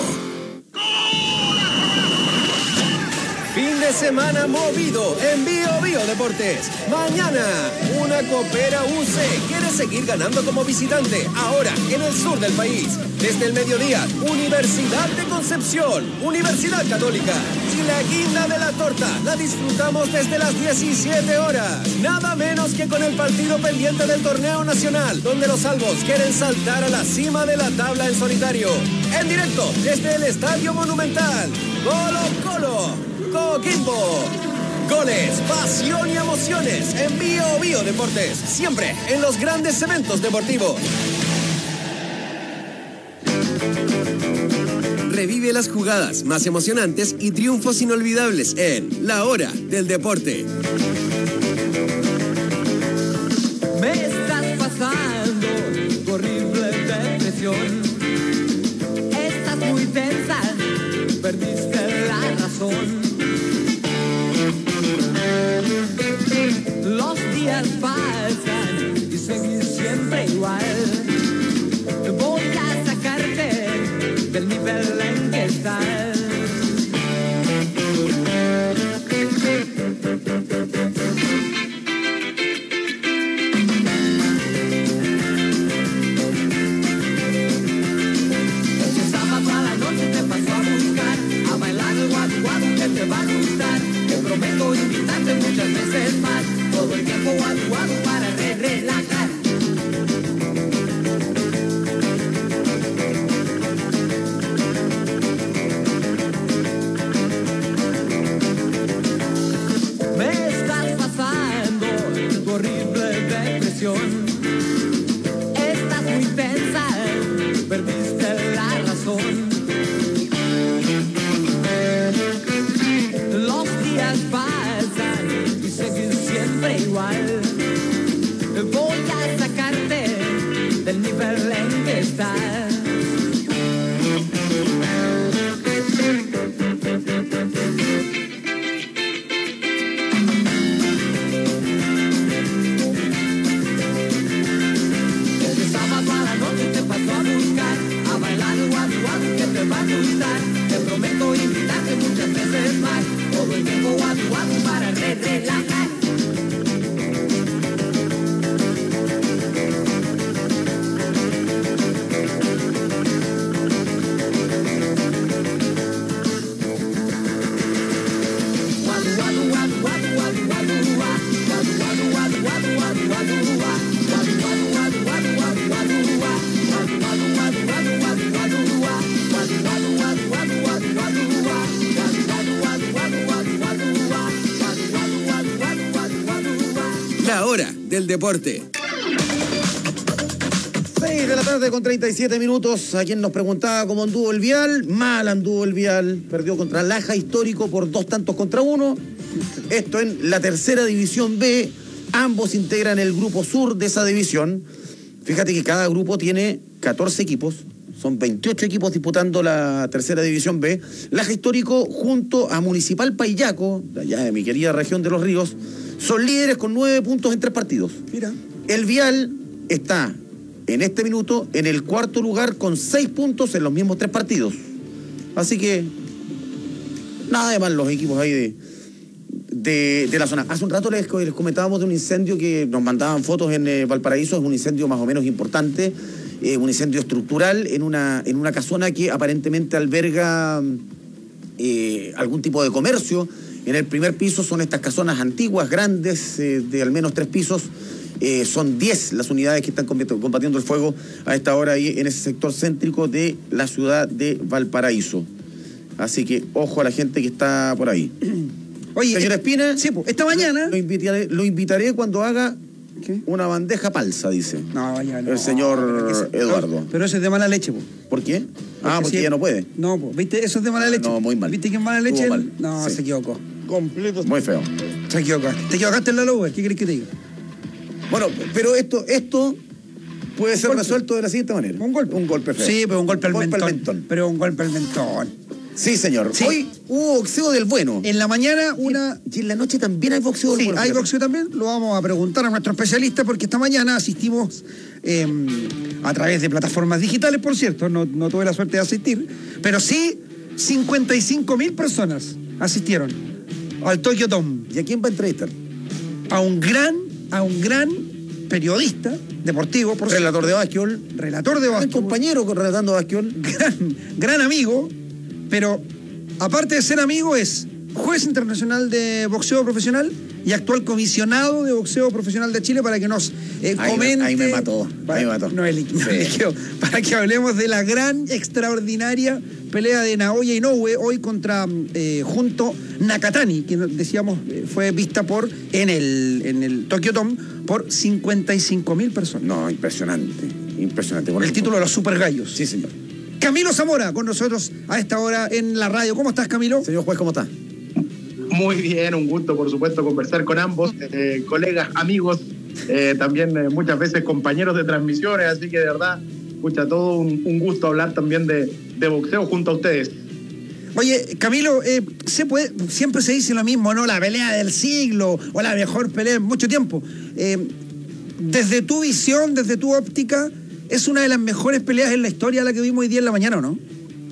Fin de semana movido en Bio Bio Deportes. Mañana, una Copera U C quiere seguir ganando como visitante, ahora en el sur del país. Desde el mediodía, Universidad de Concepción, Universidad Católica. Y la guinda de la torta la disfrutamos desde las diecisiete horas. Nada menos que con el partido pendiente del torneo nacional, donde los albos quieren saltar a la cima de la tabla en solitario. En directo, desde el Estadio Monumental. Colo Colo. Coquimbo. Goles, pasión y emociones en Bio Bio Deportes. Siempre en los grandes eventos deportivos. Revive las jugadas más emocionantes y triunfos inolvidables en La Hora del Deporte. Me estás pasando tu horrible depresión. Estás muy tensa, perdiste la razón. Los días pasan y seguís siempre igual. Voy a sacarte del nivel en que estás. Ese sábado a la noche te paso a buscar, a bailar el guadu guadu que te va a gustar. Te prometo invitarte muchas veces más, todo el tiempo guadu guadu para re relajar. Me estás pasando tu horrible depresión. Estás muy tensa, perdiste la razón. Los días pasan y seguís siempre igual. Voy a sacarte del nivel en que estás. Desde sábado a la noche te paso a buscar, a bailar el guadu guadu que te va a gustar. Te prometo invitarte muchas veces más, todo el tiempo guadu guadu para re relajar. La Hora del Deporte. seis de la tarde con treinta y siete minutos. A quien nos preguntaba cómo anduvo el Vial, mal anduvo el Vial. Perdió contra Laja Histórico por dos tantos contra uno. Esto en la tercera división B. Ambos integran el grupo sur de esa división. Fíjate que cada grupo tiene catorce equipos. Son veintiocho equipos disputando la tercera división B. Laja Histórico junto a Municipal Paillaco, de allá de mi querida región de Los Ríos, son líderes con nueve puntos en tres partidos. Mira. El Vial está en este minuto en el cuarto lugar con seis puntos en los mismos tres partidos. Así que nada de mal los equipos ahí de, de, de la zona. Hace un rato les, les comentábamos de un incendio que nos mandaban fotos en eh, Valparaíso. Es un incendio más o menos importante, eh, un incendio estructural en una, en una casona que aparentemente alberga eh, algún tipo de comercio. En el primer piso son estas casonas antiguas, grandes, eh, de al menos tres pisos. Eh, son diez las unidades que están combatiendo el fuego a esta hora ahí en ese sector céntrico de la ciudad de Valparaíso. Así que ojo a la gente que está por ahí. Oye, señora Espina, sí, pues, esta mañana lo invitaré, lo invitaré cuando haga ¿qué? Una bandeja palsa, dice. No, ya no. El señor se, Eduardo. Pero, pero eso es de mala leche, pues. ¿Por qué? Ah, porque, porque si, ya no puede. No, pues, ¿viste? Eso es de mala leche. No, muy mal. ¿Viste que es mala leche? Mal. No, sí. Se equivocó. Completo. Muy feo. Se equivocó. Te equivocaste en la Lower. ¿Qué querés que te diga? Bueno, pero esto, esto puede ser resuelto de la siguiente manera. Un golpe. Un golpe feo. Sí, pero un golpe al golpe mentón. al mentón. Pero un golpe al mentón. Sí, señor. Sí. Hoy hubo boxeo del bueno. En la mañana una... Y en la noche también hay boxeo del sí, bueno. Sí, hay boxeo también. Lo vamos a preguntar a nuestro especialista porque esta mañana asistimos eh, a través de plataformas digitales, por cierto. No, no tuve la suerte de asistir. Pero sí, cincuenta y cinco mil personas asistieron al Tokyo Dome. ¿Y a quién va a entrevistar? A un gran, a un gran periodista deportivo. Por relator de básquetbol. Relator de básquetbol. Un compañero relatando básquetbol. Gran, gran amigo. Pero aparte de ser amigo es juez internacional de boxeo profesional y actual comisionado de boxeo profesional de Chile para que nos eh, ahí, comente. Ahí me mató. Para, ahí me mató. No, el, no, sí. el, para que hablemos de la gran, extraordinaria pelea de Naoya Inoue hoy contra eh, Junto Nakatani, que decíamos eh, fue vista por en el, en el Tokyo Dome por cincuenta y cinco mil personas. No, impresionante. Impresionante. Bueno, el título de los Super Gallos. Sí, señor. Camilo Zamora con nosotros a esta hora en la radio. ¿Cómo estás, Camilo? Señor juez, ¿cómo está? Muy bien, un gusto, por supuesto, conversar con ambos, eh, colegas, amigos, eh, también eh, muchas veces compañeros de transmisiones, así que de verdad, escucha, todo un, un gusto hablar también de, de boxeo junto a ustedes. Oye, Camilo, eh, se puede, siempre se dice lo mismo, ¿no? La pelea del siglo o la mejor pelea en mucho tiempo. Eh, desde tu visión, desde tu óptica, ¿es una de las mejores peleas en la historia la que vimos hoy día en la mañana o no?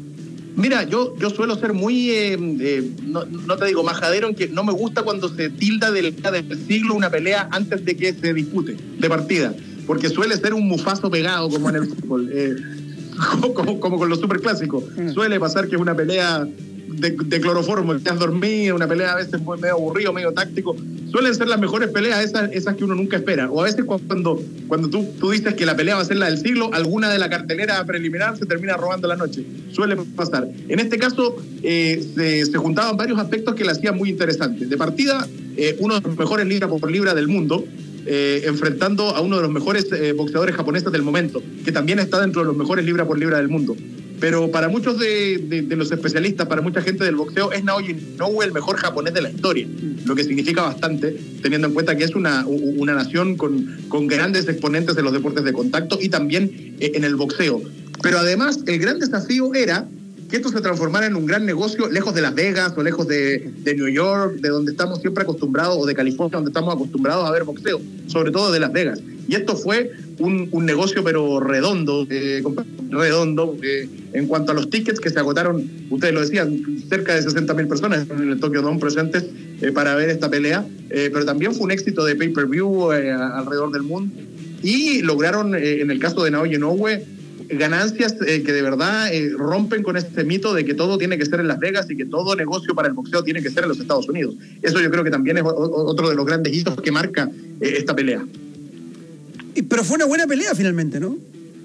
Mira, yo, yo suelo ser muy, eh, eh, no, no te digo majadero, en que no me gusta cuando se tilda del, del siglo una pelea antes de que se dispute de partida, porque suele ser un mufazo pegado como en el fútbol, eh, como, como, como con los superclásicos. Suele pasar que es una pelea de, de cloroformo, que has dormido, una pelea a veces muy medio aburrido, medio táctico. Suelen ser las mejores peleas, esas, esas que uno nunca espera. O a veces cuando, cuando tú, tú dices que la pelea va a ser la del siglo, alguna de la cartelera preliminar se termina robando la noche. Suele pasar. En este caso, eh, se, se juntaban varios aspectos que la hacían muy interesante. De partida, eh, uno de los mejores libra por libra del mundo, eh, enfrentando a uno de los mejores eh, boxeadores japoneses del momento, que también está dentro de los mejores libra por libra del mundo. Pero para muchos de, de, de los especialistas, para mucha gente del boxeo, es Naoya Inoue el mejor japonés de la historia, lo que significa bastante, teniendo en cuenta que es una, una nación con, con grandes exponentes de los deportes de contacto y también eh, en el boxeo. Pero además, el gran desafío era que esto se transformara en un gran negocio lejos de Las Vegas o lejos de, de New York, de donde estamos siempre acostumbrados, o de California, donde estamos acostumbrados a ver boxeo, sobre todo de Las Vegas. Y esto fue un, un negocio pero redondo, eh, redondo, eh, en cuanto a los tickets que se agotaron, ustedes lo decían, cerca de sesenta mil personas en el Tokyo Dome presentes eh, para ver esta pelea, eh, pero también fue un éxito de pay-per-view eh, alrededor del mundo, y lograron, eh, en el caso de Naoya Inoue, ganancias eh, que de verdad eh, rompen con este mito de que todo tiene que ser en Las Vegas y que todo negocio para el boxeo tiene que ser en los Estados Unidos. Eso yo creo que también es o, otro de los grandes hitos que marca eh, esta pelea. Pero fue una buena pelea finalmente, ¿no?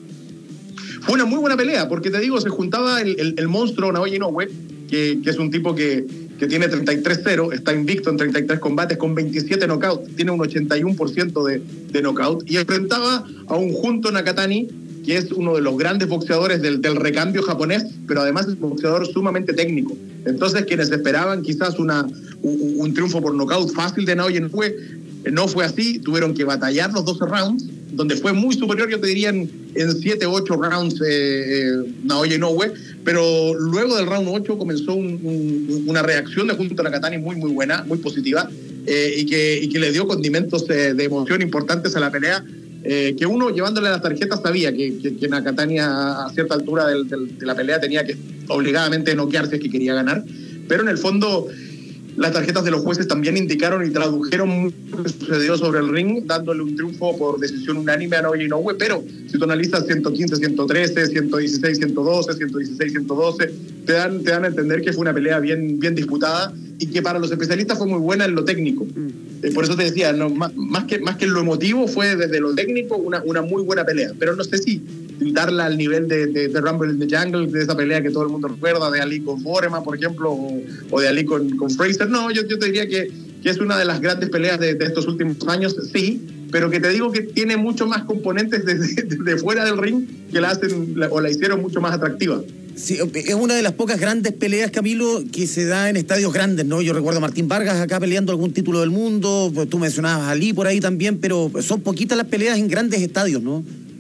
Fue una muy buena pelea, porque te digo, se juntaba el, el, el monstruo Naoya Inoue, que, que es un tipo que, que tiene treinta y tres cero, está invicto en treinta y tres combates con veintisiete knockouts, tiene un ochenta y uno por ciento de, de knockout, y enfrentaba a un Junto Nakatani que es uno de los grandes boxeadores del, del recambio japonés, pero además es un boxeador sumamente técnico. Entonces, quienes esperaban quizás una, un, un triunfo por nocaut fácil de Naoya Inoue, no fue así, tuvieron que batallar los doce rounds, donde fue muy superior, yo te diría, en, en siete u ocho rounds eh, eh, Naoya Inoue, pero luego del round ocho comenzó un, un, una reacción de Junto Nakatani muy, muy buena, muy positiva, eh, y, que, y que le dio condimentos eh, de emoción importantes a la pelea, eh, que uno, llevándole las tarjetas, sabía que, que, que Nakatani a, a cierta altura del, del, de la pelea tenía que obligadamente noquearse, que quería ganar, pero en el fondo las tarjetas de los jueces también indicaron y tradujeron lo que sucedió sobre el ring, dándole un triunfo por decisión unánime a Naoya Inoue, pero si tú analizas ciento quince, ciento trece, ciento dieciséis, ciento doce, ciento dieciséis, ciento doce, te dan, te dan a entender que fue una pelea bien, bien disputada y que para los especialistas fue muy buena en lo técnico. Eh, por eso te decía, no, más, más, que, más que en lo emotivo, fue desde lo técnico una, una muy buena pelea, pero no sé si darla al nivel de, de, de Rumble in the Jungle, de esa pelea que todo el mundo recuerda, de Ali con Foreman, por ejemplo, o, o de Ali con, con Fraser. No, yo, yo te diría que, que es una de las grandes peleas de, de estos últimos años, sí, pero que te digo que tiene mucho más componentes desde de, de fuera del ring que la hacen la, o la hicieron mucho más atractiva. Sí, es una de las pocas grandes peleas, Camilo, que se da en estadios grandes, ¿no? Yo recuerdo a Martín Vargas acá peleando algún título del mundo, pues tú mencionabas a Ali por ahí también, pero son poquitas las peleas en grandes estadios, ¿no?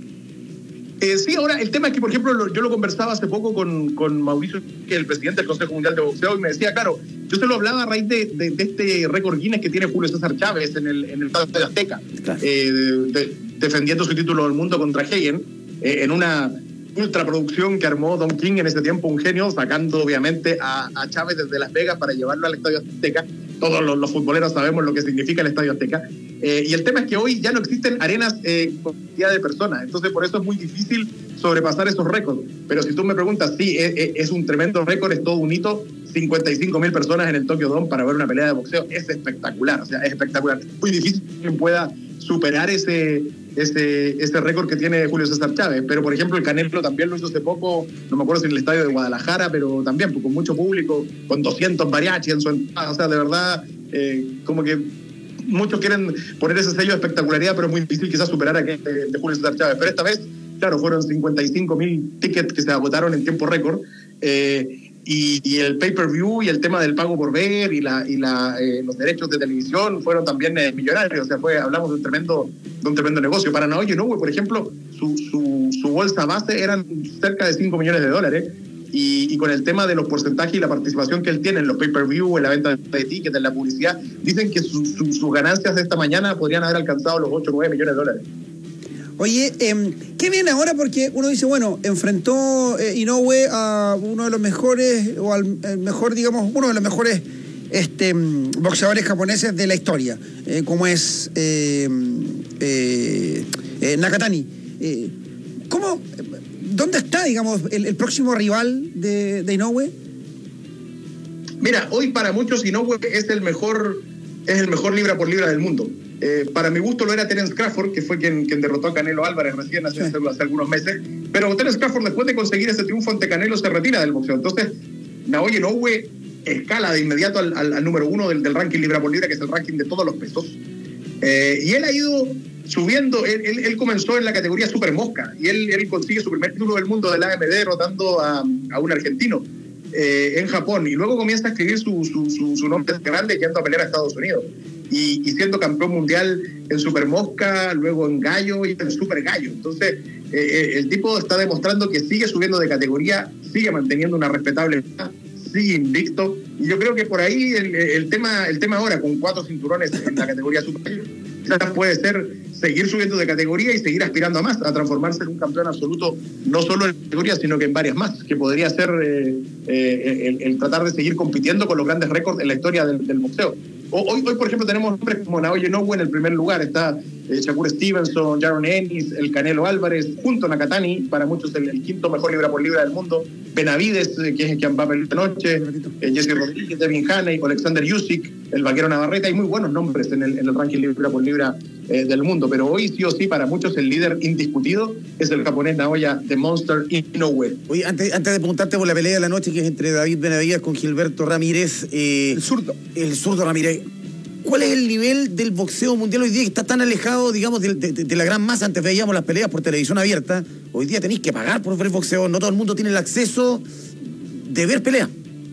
Eh, sí, ahora el tema es que, por ejemplo, lo, yo lo conversaba hace poco con, con Mauricio, que es el presidente del Consejo Mundial de Boxeo, y me decía, claro, yo se lo hablaba a raíz de, de, de este récord Guinness que tiene Julio César Chávez en el, en el Estadio Azteca, claro. eh, de, de, defendiendo su título del mundo contra Hayen, eh, en una ultraproducción que armó Don King en ese tiempo, un genio, sacando obviamente a, a Chávez desde Las Vegas para llevarlo al Estadio Azteca. Todos los, los futboleros sabemos lo que significa el Estadio Azteca. Eh, y el tema es que hoy ya no existen arenas eh, con cantidad de personas, entonces por eso es muy difícil sobrepasar esos récords. Pero si tú me preguntas, sí, es, es un tremendo récord, es todo un hito. cincuenta y cinco mil personas en el Tokyo Dome para ver una pelea de boxeo es espectacular, o sea, es espectacular. Es muy difícil que pueda superar ese, ese, ese récord que tiene Julio César Chávez. Pero, por ejemplo, el Canelo también lo hizo hace poco, no me acuerdo si en el estadio de Guadalajara, pero también pues, con mucho público, con doscientos mariachis en su entrada. O sea, de verdad, eh, como que muchos quieren poner ese sello de espectacularidad, pero es muy difícil quizás superar a aquel de, de Julio César Chávez. Pero esta vez, claro, fueron cincuenta y cinco mil tickets que se agotaron en tiempo récord. Eh, Y, y el pay-per-view y el tema del pago por ver y, la, y la, eh, los derechos de televisión fueron también eh, millonarios. O sea, fue, hablamos de un tremendo, de un tremendo negocio. Para Naoya Inoue, por ejemplo, su, su, su bolsa base eran cerca de cinco millones de dólares. Y, y con el tema de los porcentajes y la participación que él tiene en los pay-per-view, en la venta de tickets, en la publicidad, dicen que su, su, sus ganancias de esta mañana podrían haber alcanzado los ocho o nueve millones de dólares. Oye, eh, ¿qué viene ahora? Porque uno dice, bueno, enfrentó eh, Inoue a uno de los mejores, o al el mejor, digamos, uno de los mejores este, boxeadores japoneses de la historia, eh, como es eh, eh, eh, Nakatani. Eh, ¿Cómo, dónde está, digamos, el, el próximo rival de, de Inoue? Mira, hoy para muchos Inoue es el mejor, es el mejor libra por libra del mundo. Eh, para mi gusto lo era Terence Crawford, que fue quien, quien derrotó a Canelo Álvarez recién hace, sí. hace algunos meses, pero Terence Crawford, después de conseguir ese triunfo ante Canelo, se retira del boxeo. Entonces Naoya Inoue escala de inmediato al, al, al número uno del, del ranking libra por libra, que es el ranking de todos los pesos, eh, y él ha ido subiendo. Él, él, él comenzó en la categoría super mosca y él, él consigue su primer título del mundo del A M D derrotando a, a un argentino eh, en Japón, y luego comienza a escribir su, su, su, su nombre grande yendo a pelear a Estados Unidos. Y, y siendo campeón mundial en Super Mosca, luego en Gallo y en Super Gallo. Entonces, eh, el tipo está demostrando que sigue subiendo de categoría, sigue manteniendo una respetable, sigue invicto. Y yo creo que por ahí el, el tema el tema ahora, con cuatro cinturones en la categoría Super Gallo, quizás puede ser seguir subiendo de categoría y seguir aspirando a más, a transformarse en un campeón absoluto, no solo en la categoría, sino que en varias más, que podría ser eh, eh, el, el tratar de seguir compitiendo con los grandes récords en la historia del, del boxeo. Hoy, hoy, por ejemplo, tenemos nombres como Naoya Inoue en el primer lugar. Está eh, Shakur Stevenson, Jaron Ennis, el Canelo Álvarez, junto a Nakatani, para muchos el, el quinto mejor libra por libra del mundo. Benavides, eh, que es quien va a pelear esta noche, eh, Jesse Rodríguez, Devin Haney, Alexander Usyk, el vaquero Navarrete. Hay muy buenos nombres en el, en el ranking libra por libra eh, del mundo, pero hoy sí o sí, para muchos el líder indiscutido es el japonés Naoya The Monster Inoue. Oye, antes, antes de preguntarte por la pelea de la noche, que es entre David Benavides con Gilberto Ramírez, eh, el zurdo el zurdo Ramírez, ¿cuál es el nivel del boxeo mundial hoy día que está tan alejado, digamos, de, de, de la gran masa? Antes veíamos las peleas por televisión abierta. Hoy día tenéis que pagar por ver boxeo. No todo el mundo tiene el acceso de ver peleas.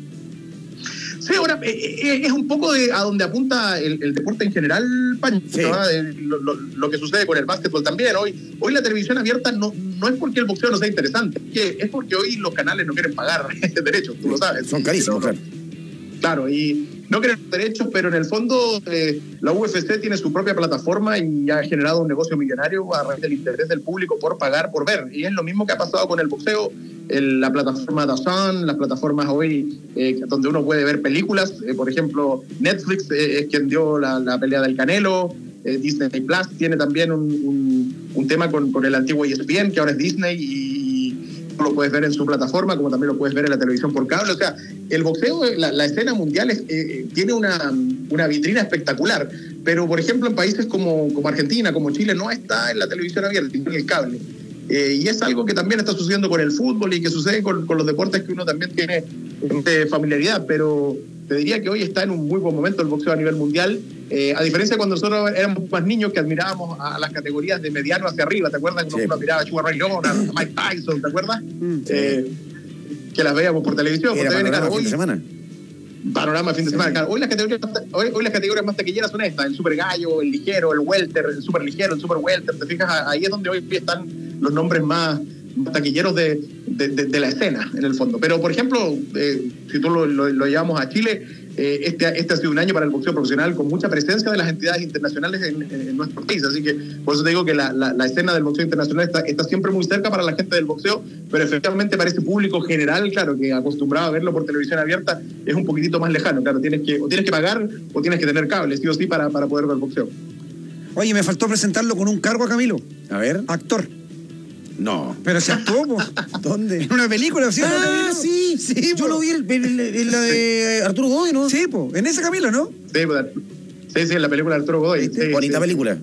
Sí, ahora eh, es un poco de a donde apunta el, el deporte en general, Pancho, sí. lo, lo, lo que sucede con el básquetbol también. Hoy hoy la televisión abierta no, no es porque el boxeo no sea interesante, es porque hoy los canales no quieren pagar derechos, tú lo sabes. Son carísimos, claro. Claro, y no quieren derechos, pero en el fondo eh, la U F C tiene su propia plataforma y ha generado un negocio millonario a raíz del interés del público por pagar, por ver. Y es lo mismo que ha pasado con el boxeo. El, la plataforma D A Z N, las plataformas hoy eh, donde uno puede ver películas, eh, por ejemplo, Netflix eh, es quien dio la, la pelea del Canelo, eh, Disney Plus tiene también un, un, un tema con, con el antiguo E S P N, que ahora es Disney, y lo puedes ver en su plataforma, como también lo puedes ver en la televisión por cable. O sea, el boxeo, la, la escena mundial es, eh, tiene una, una vitrina espectacular, pero por ejemplo en países como, como Argentina, como Chile, no está en la televisión abierta, en el cable. Eh, y es algo que también está sucediendo con el fútbol y que sucede con, con los deportes que uno también tiene eh, familiaridad, pero te diría que hoy está en un muy buen momento el boxeo a nivel mundial, eh, a diferencia de cuando nosotros éramos más niños que admirábamos a las categorías de mediano hacia arriba, ¿te acuerdas? Cuando sí. uno admiraba a Sugar Ray Leonard, a Mike Tyson, ¿te acuerdas? Mm, sí. eh, que las veíamos por televisión. Era por panorama claro, fin hoy, de semana. Panorama de fin de sí. semana, claro. Hoy las, categorías, hoy, hoy las categorías más taquilleras son estas, el super gallo, el ligero, el welter, el super ligero, el super welter, te fijas, ahí es donde hoy están los nombres más taquilleros de, de, de, de la escena, en el fondo. Pero, por ejemplo, eh, si tú lo, lo, lo llevamos a Chile, eh, este, este ha sido un año para el boxeo profesional con mucha presencia de las entidades internacionales en, en, en nuestro país. Así que, por eso te digo que la, la, la escena del boxeo internacional está, está siempre muy cerca para la gente del boxeo, pero efectivamente para ese público general, claro, que acostumbrado a verlo por televisión abierta, es un poquitito más lejano. Claro, tienes que, o tienes que pagar o tienes que tener cable, sí o sí, para, para poder ver boxeo. Oye, me faltó presentarlo con un cargo a Camilo. A ver. Actor. No. Pero se actuó, po. ¿Dónde? En una película, ¿sí? Ah, ¿no, sí, sí. Yo po. lo vi en, en, en la de Arturo Godoy, ¿no? Sí, po. En ese Camilo, ¿no? Sí, pues, sí, sí, en la película de Arturo Godoy. Sí, bonita sí. película.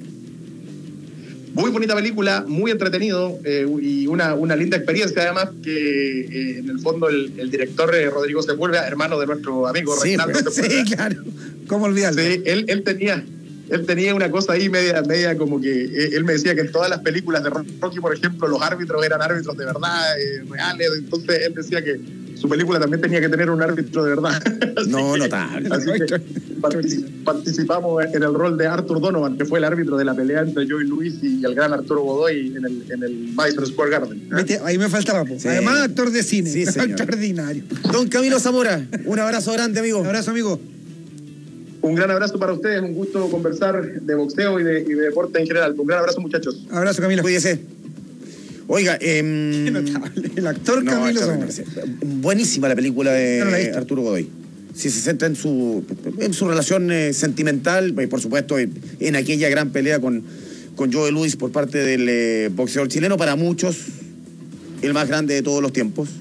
Muy bonita película, muy entretenido eh, y una, una linda experiencia, además, que eh, en el fondo el, el director eh, Rodrigo Sepúlveda, hermano de nuestro amigo sí, Reinaldo pues, Sepúlveda. Sí, claro. ¿Cómo olvidarlo? Sí, él, él tenía... Él tenía una cosa ahí media, media como que eh, él me decía que en todas las películas de Rocky, por ejemplo, los árbitros eran árbitros de verdad, eh, reales. Entonces él decía que su película también tenía que tener un árbitro de verdad. No, que, notable. Así que particip, participamos en el rol de Arthur Donovan, que fue el árbitro de la pelea entre Joey Luis y el gran Arturo Godoy en el, en el Madison Square Garden. ¿Eh? Ahí me faltaba. Sí. Además, actor de cine. Sí, extraordinario. Don Camilo Zamora, un abrazo grande, amigo. Un abrazo, amigo. Un gran abrazo para ustedes, un gusto conversar de boxeo y de, y de deporte en general. Un gran abrazo, muchachos. Abrazo, Camilo. Cuídese. Oiga, eh, el actor no, Camilo Zamora. Buenísima la película de no Arturo Godoy. Sí, se centra en su, en su relación eh, sentimental y, por supuesto, en, en aquella gran pelea con, con Joe Louis por parte del eh, boxeador chileno, para muchos, el más grande de todos los tiempos.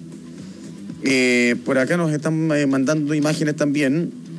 Eh, por acá nos están eh, mandando imágenes también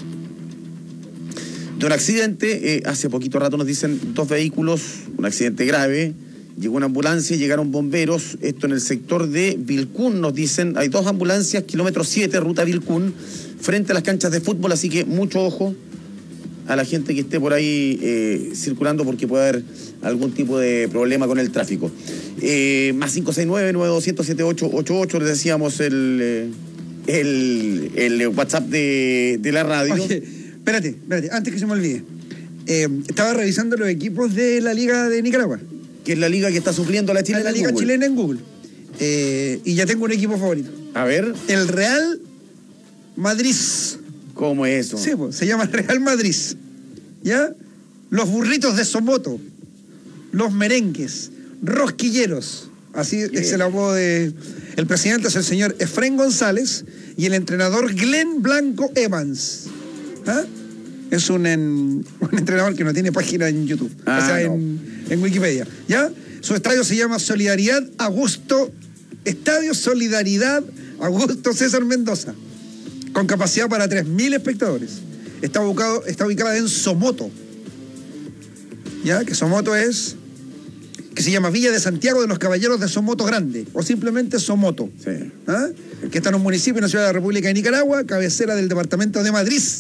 de un accidente. Eh, hace poquito rato nos dicen dos vehículos, un accidente grave, llegó una ambulancia, llegaron bomberos, esto en el sector de Vilcún, nos dicen, hay dos ambulancias, kilómetro siete, ruta Vilcún, frente a las canchas de fútbol, así que mucho ojo a la gente que esté por ahí eh, circulando, porque puede haber algún tipo de problema con el tráfico. Eh, más cinco seis nueve, nueve dos cero cero, siete ocho ocho ocho, les decíamos el, eh, el, el WhatsApp de, de la radio. Oye, espérate, espérate, antes que se me olvide. Eh, estaba revisando los equipos de la Liga de Nicaragua. Que es la liga que está supliendo a la chilena la Liga en Google. chilena en Google. Eh, y ya tengo un equipo favorito. A ver. El Real Madrid. ¿Cómo es eso? Sí, pues, se llama Real Madrid. ¿Ya? Los burritos de Somoto. Los merengues. Rosquilleros. Así yeah. es el apodo de... El presidente es el señor Efrén González y el entrenador Glenn Blanco Evans. ¿Ah? Es un, en, un entrenador que no tiene página en YouTube, ah, o sea, no. en, en Wikipedia. ¿Ya? Su estadio se llama Solidaridad Augusto, Estadio Solidaridad Augusto César Mendoza, con capacidad para tres mil espectadores. Está ubicado, está ubicada en Somoto. ¿Ya? Que Somoto es... que se llama Villa de Santiago de los Caballeros de Somoto Grande, o simplemente Somoto. Sí. ¿Ah? Que está en un municipio en la ciudad de la República de Nicaragua, cabecera del departamento de Madrid.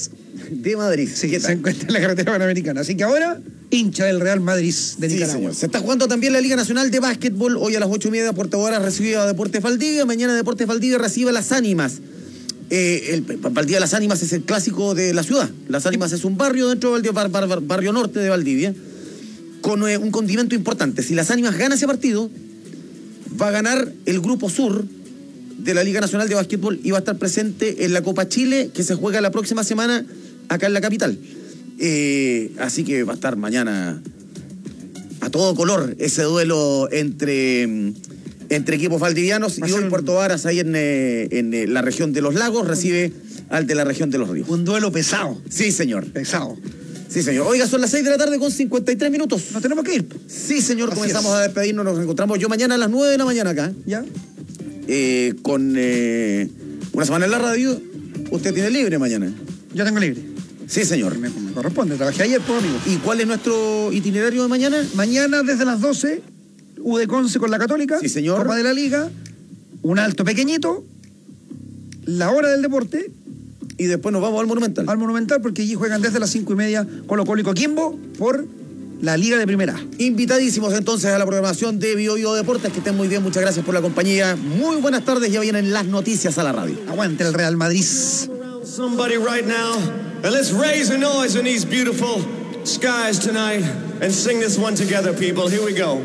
de Madrid. Sí, se encuentra en la carretera panamericana. Así que ahora, hincha del Real Madrid de Sí, Nicaragua. señor. Se está jugando también la Liga Nacional de Básquetbol. Hoy a las ocho y media Puerto Varas recibe a Deportes Valdivia. Mañana Deportes Valdivia recibe a Las Ánimas. Eh, el Valdivia Las Ánimas es el clásico de la ciudad. Las Ánimas es un barrio dentro de Valdivia, bar, bar, bar, barrio norte de Valdivia, con eh, un condimento importante. Si Las Ánimas gana ese partido, va a ganar el Grupo Sur de la Liga Nacional de Básquetbol y va a estar presente en la Copa Chile, que se juega la próxima semana acá en la capital. Eh, así que va a estar mañana a todo color ese duelo entre, entre equipos valdivianos. Y hoy Puerto Varas, ahí en, eh, en eh, la región de los lagos, recibe al de la región de los ríos. Un duelo pesado. Sí, señor. Pesado. Sí, señor. Oiga, son las seis de la tarde con cincuenta y tres minutos. ¿Nos tenemos que ir? Sí, señor. Así Comenzamos es. a despedirnos. Nos encontramos yo mañana a las nueve de la mañana acá. ¿Ya? Eh, con eh, una semana en la radio. Usted tiene libre mañana. Yo tengo libre. Sí, señor. Me, me corresponde. Trabajé ayer, pues, amigo. ¿Y cuál es nuestro itinerario de mañana? Mañana desde las doce, U de Conce con la Católica. Sí, señor. Copa de la Liga. Un alto pequeñito. La hora del deporte. Y después nos vamos al Monumental. Al Monumental, porque allí juegan desde las cinco y media Colo-Colo y Coquimbo por la Liga de Primera. Invitadísimos entonces a la programación de Bio Bio Deportes. Que estén muy bien, muchas gracias por la compañía. Muy buenas tardes, ya vienen las noticias a la radio. Aguante el Real Madrid. Somebody right now, and let's raise a noise in these beautiful skies tonight and sing this one together, people. Here we go.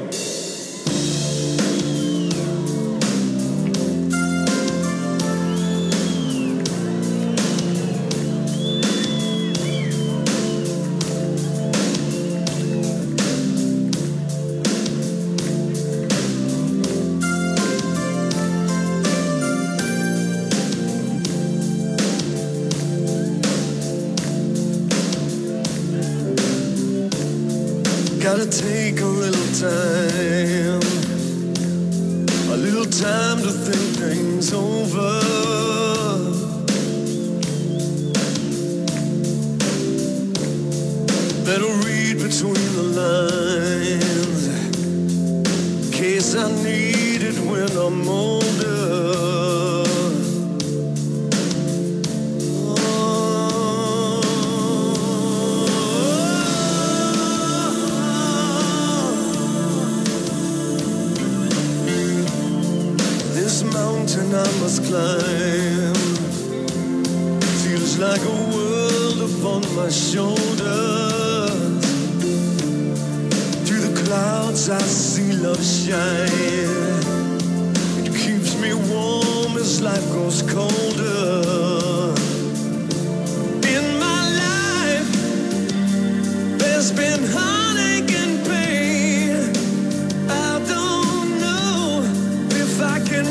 Gotta take a little time, a little time to think things over. Better read between the lines, in case I need it when I'm older. I must climb, feels like a world upon my shoulders. Through the clouds I see love shine. It keeps me warm as life grows colder. In my life there's been heartache and pain. I don't know if I can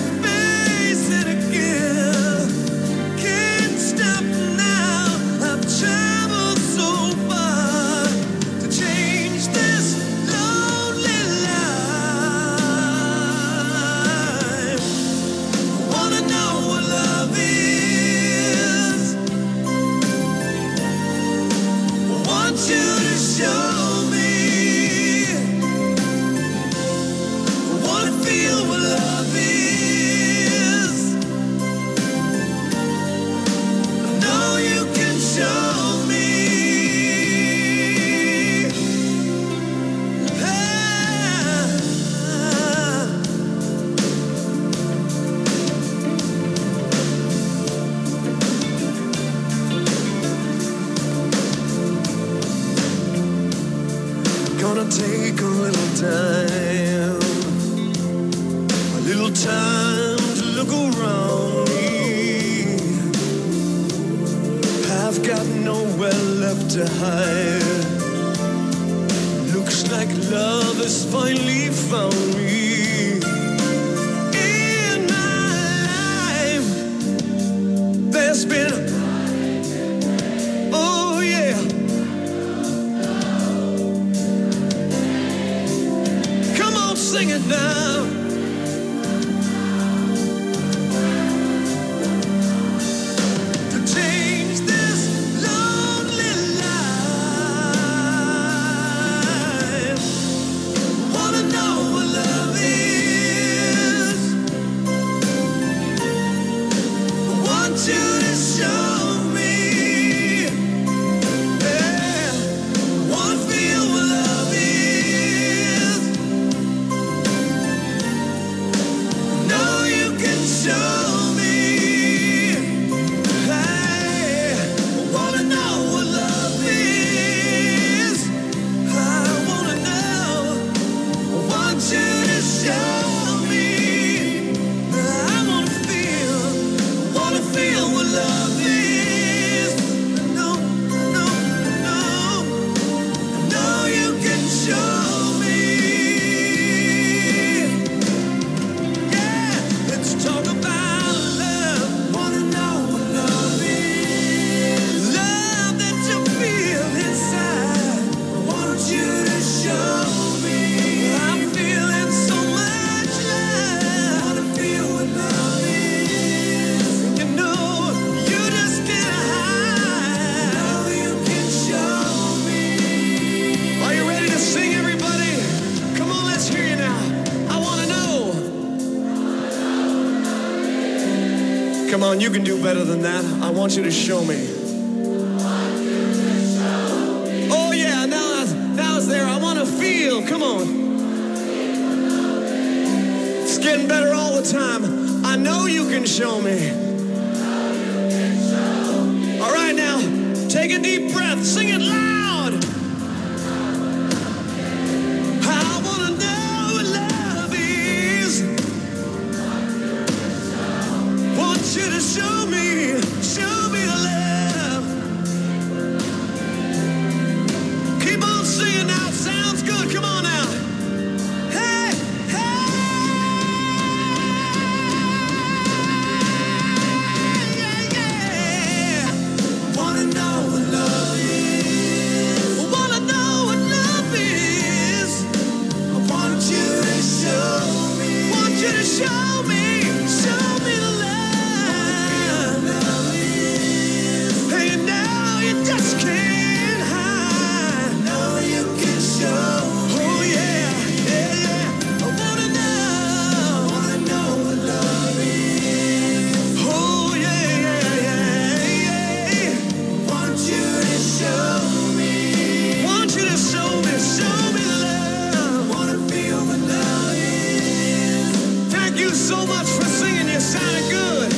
take a little time, a little time to look around me. I've got nowhere left to hide. Looks like love has finally found me. In my life, there's been sing it now. To change this lonely life, wanna know what love is. Want you to show me. Come on, you can do better than that. I want you to show me. Oh yeah, now it's, now it's there. I want to feel. Come on. It's getting better all the time. I know you can show me. All right, now, take a deep breath. Sing it loud. I want to know what love is. Want you to show me, show me the love. Keep on singing now. Sounds good. Come on now. Hey, hey. Yeah, yeah. Wanna know what love is. Wanna know what love is. I want you to show me. Want you to show me. Show me the love. Hey, now you just can't hide. Now you can show. Oh yeah, yeah, yeah. I wanna know. Wanna know what love is. Oh yeah, yeah, yeah, yeah. Want you to show me. Want you to show me. Show me the love. Wanna feel what love is. Thank you so much for singing. You sounded good.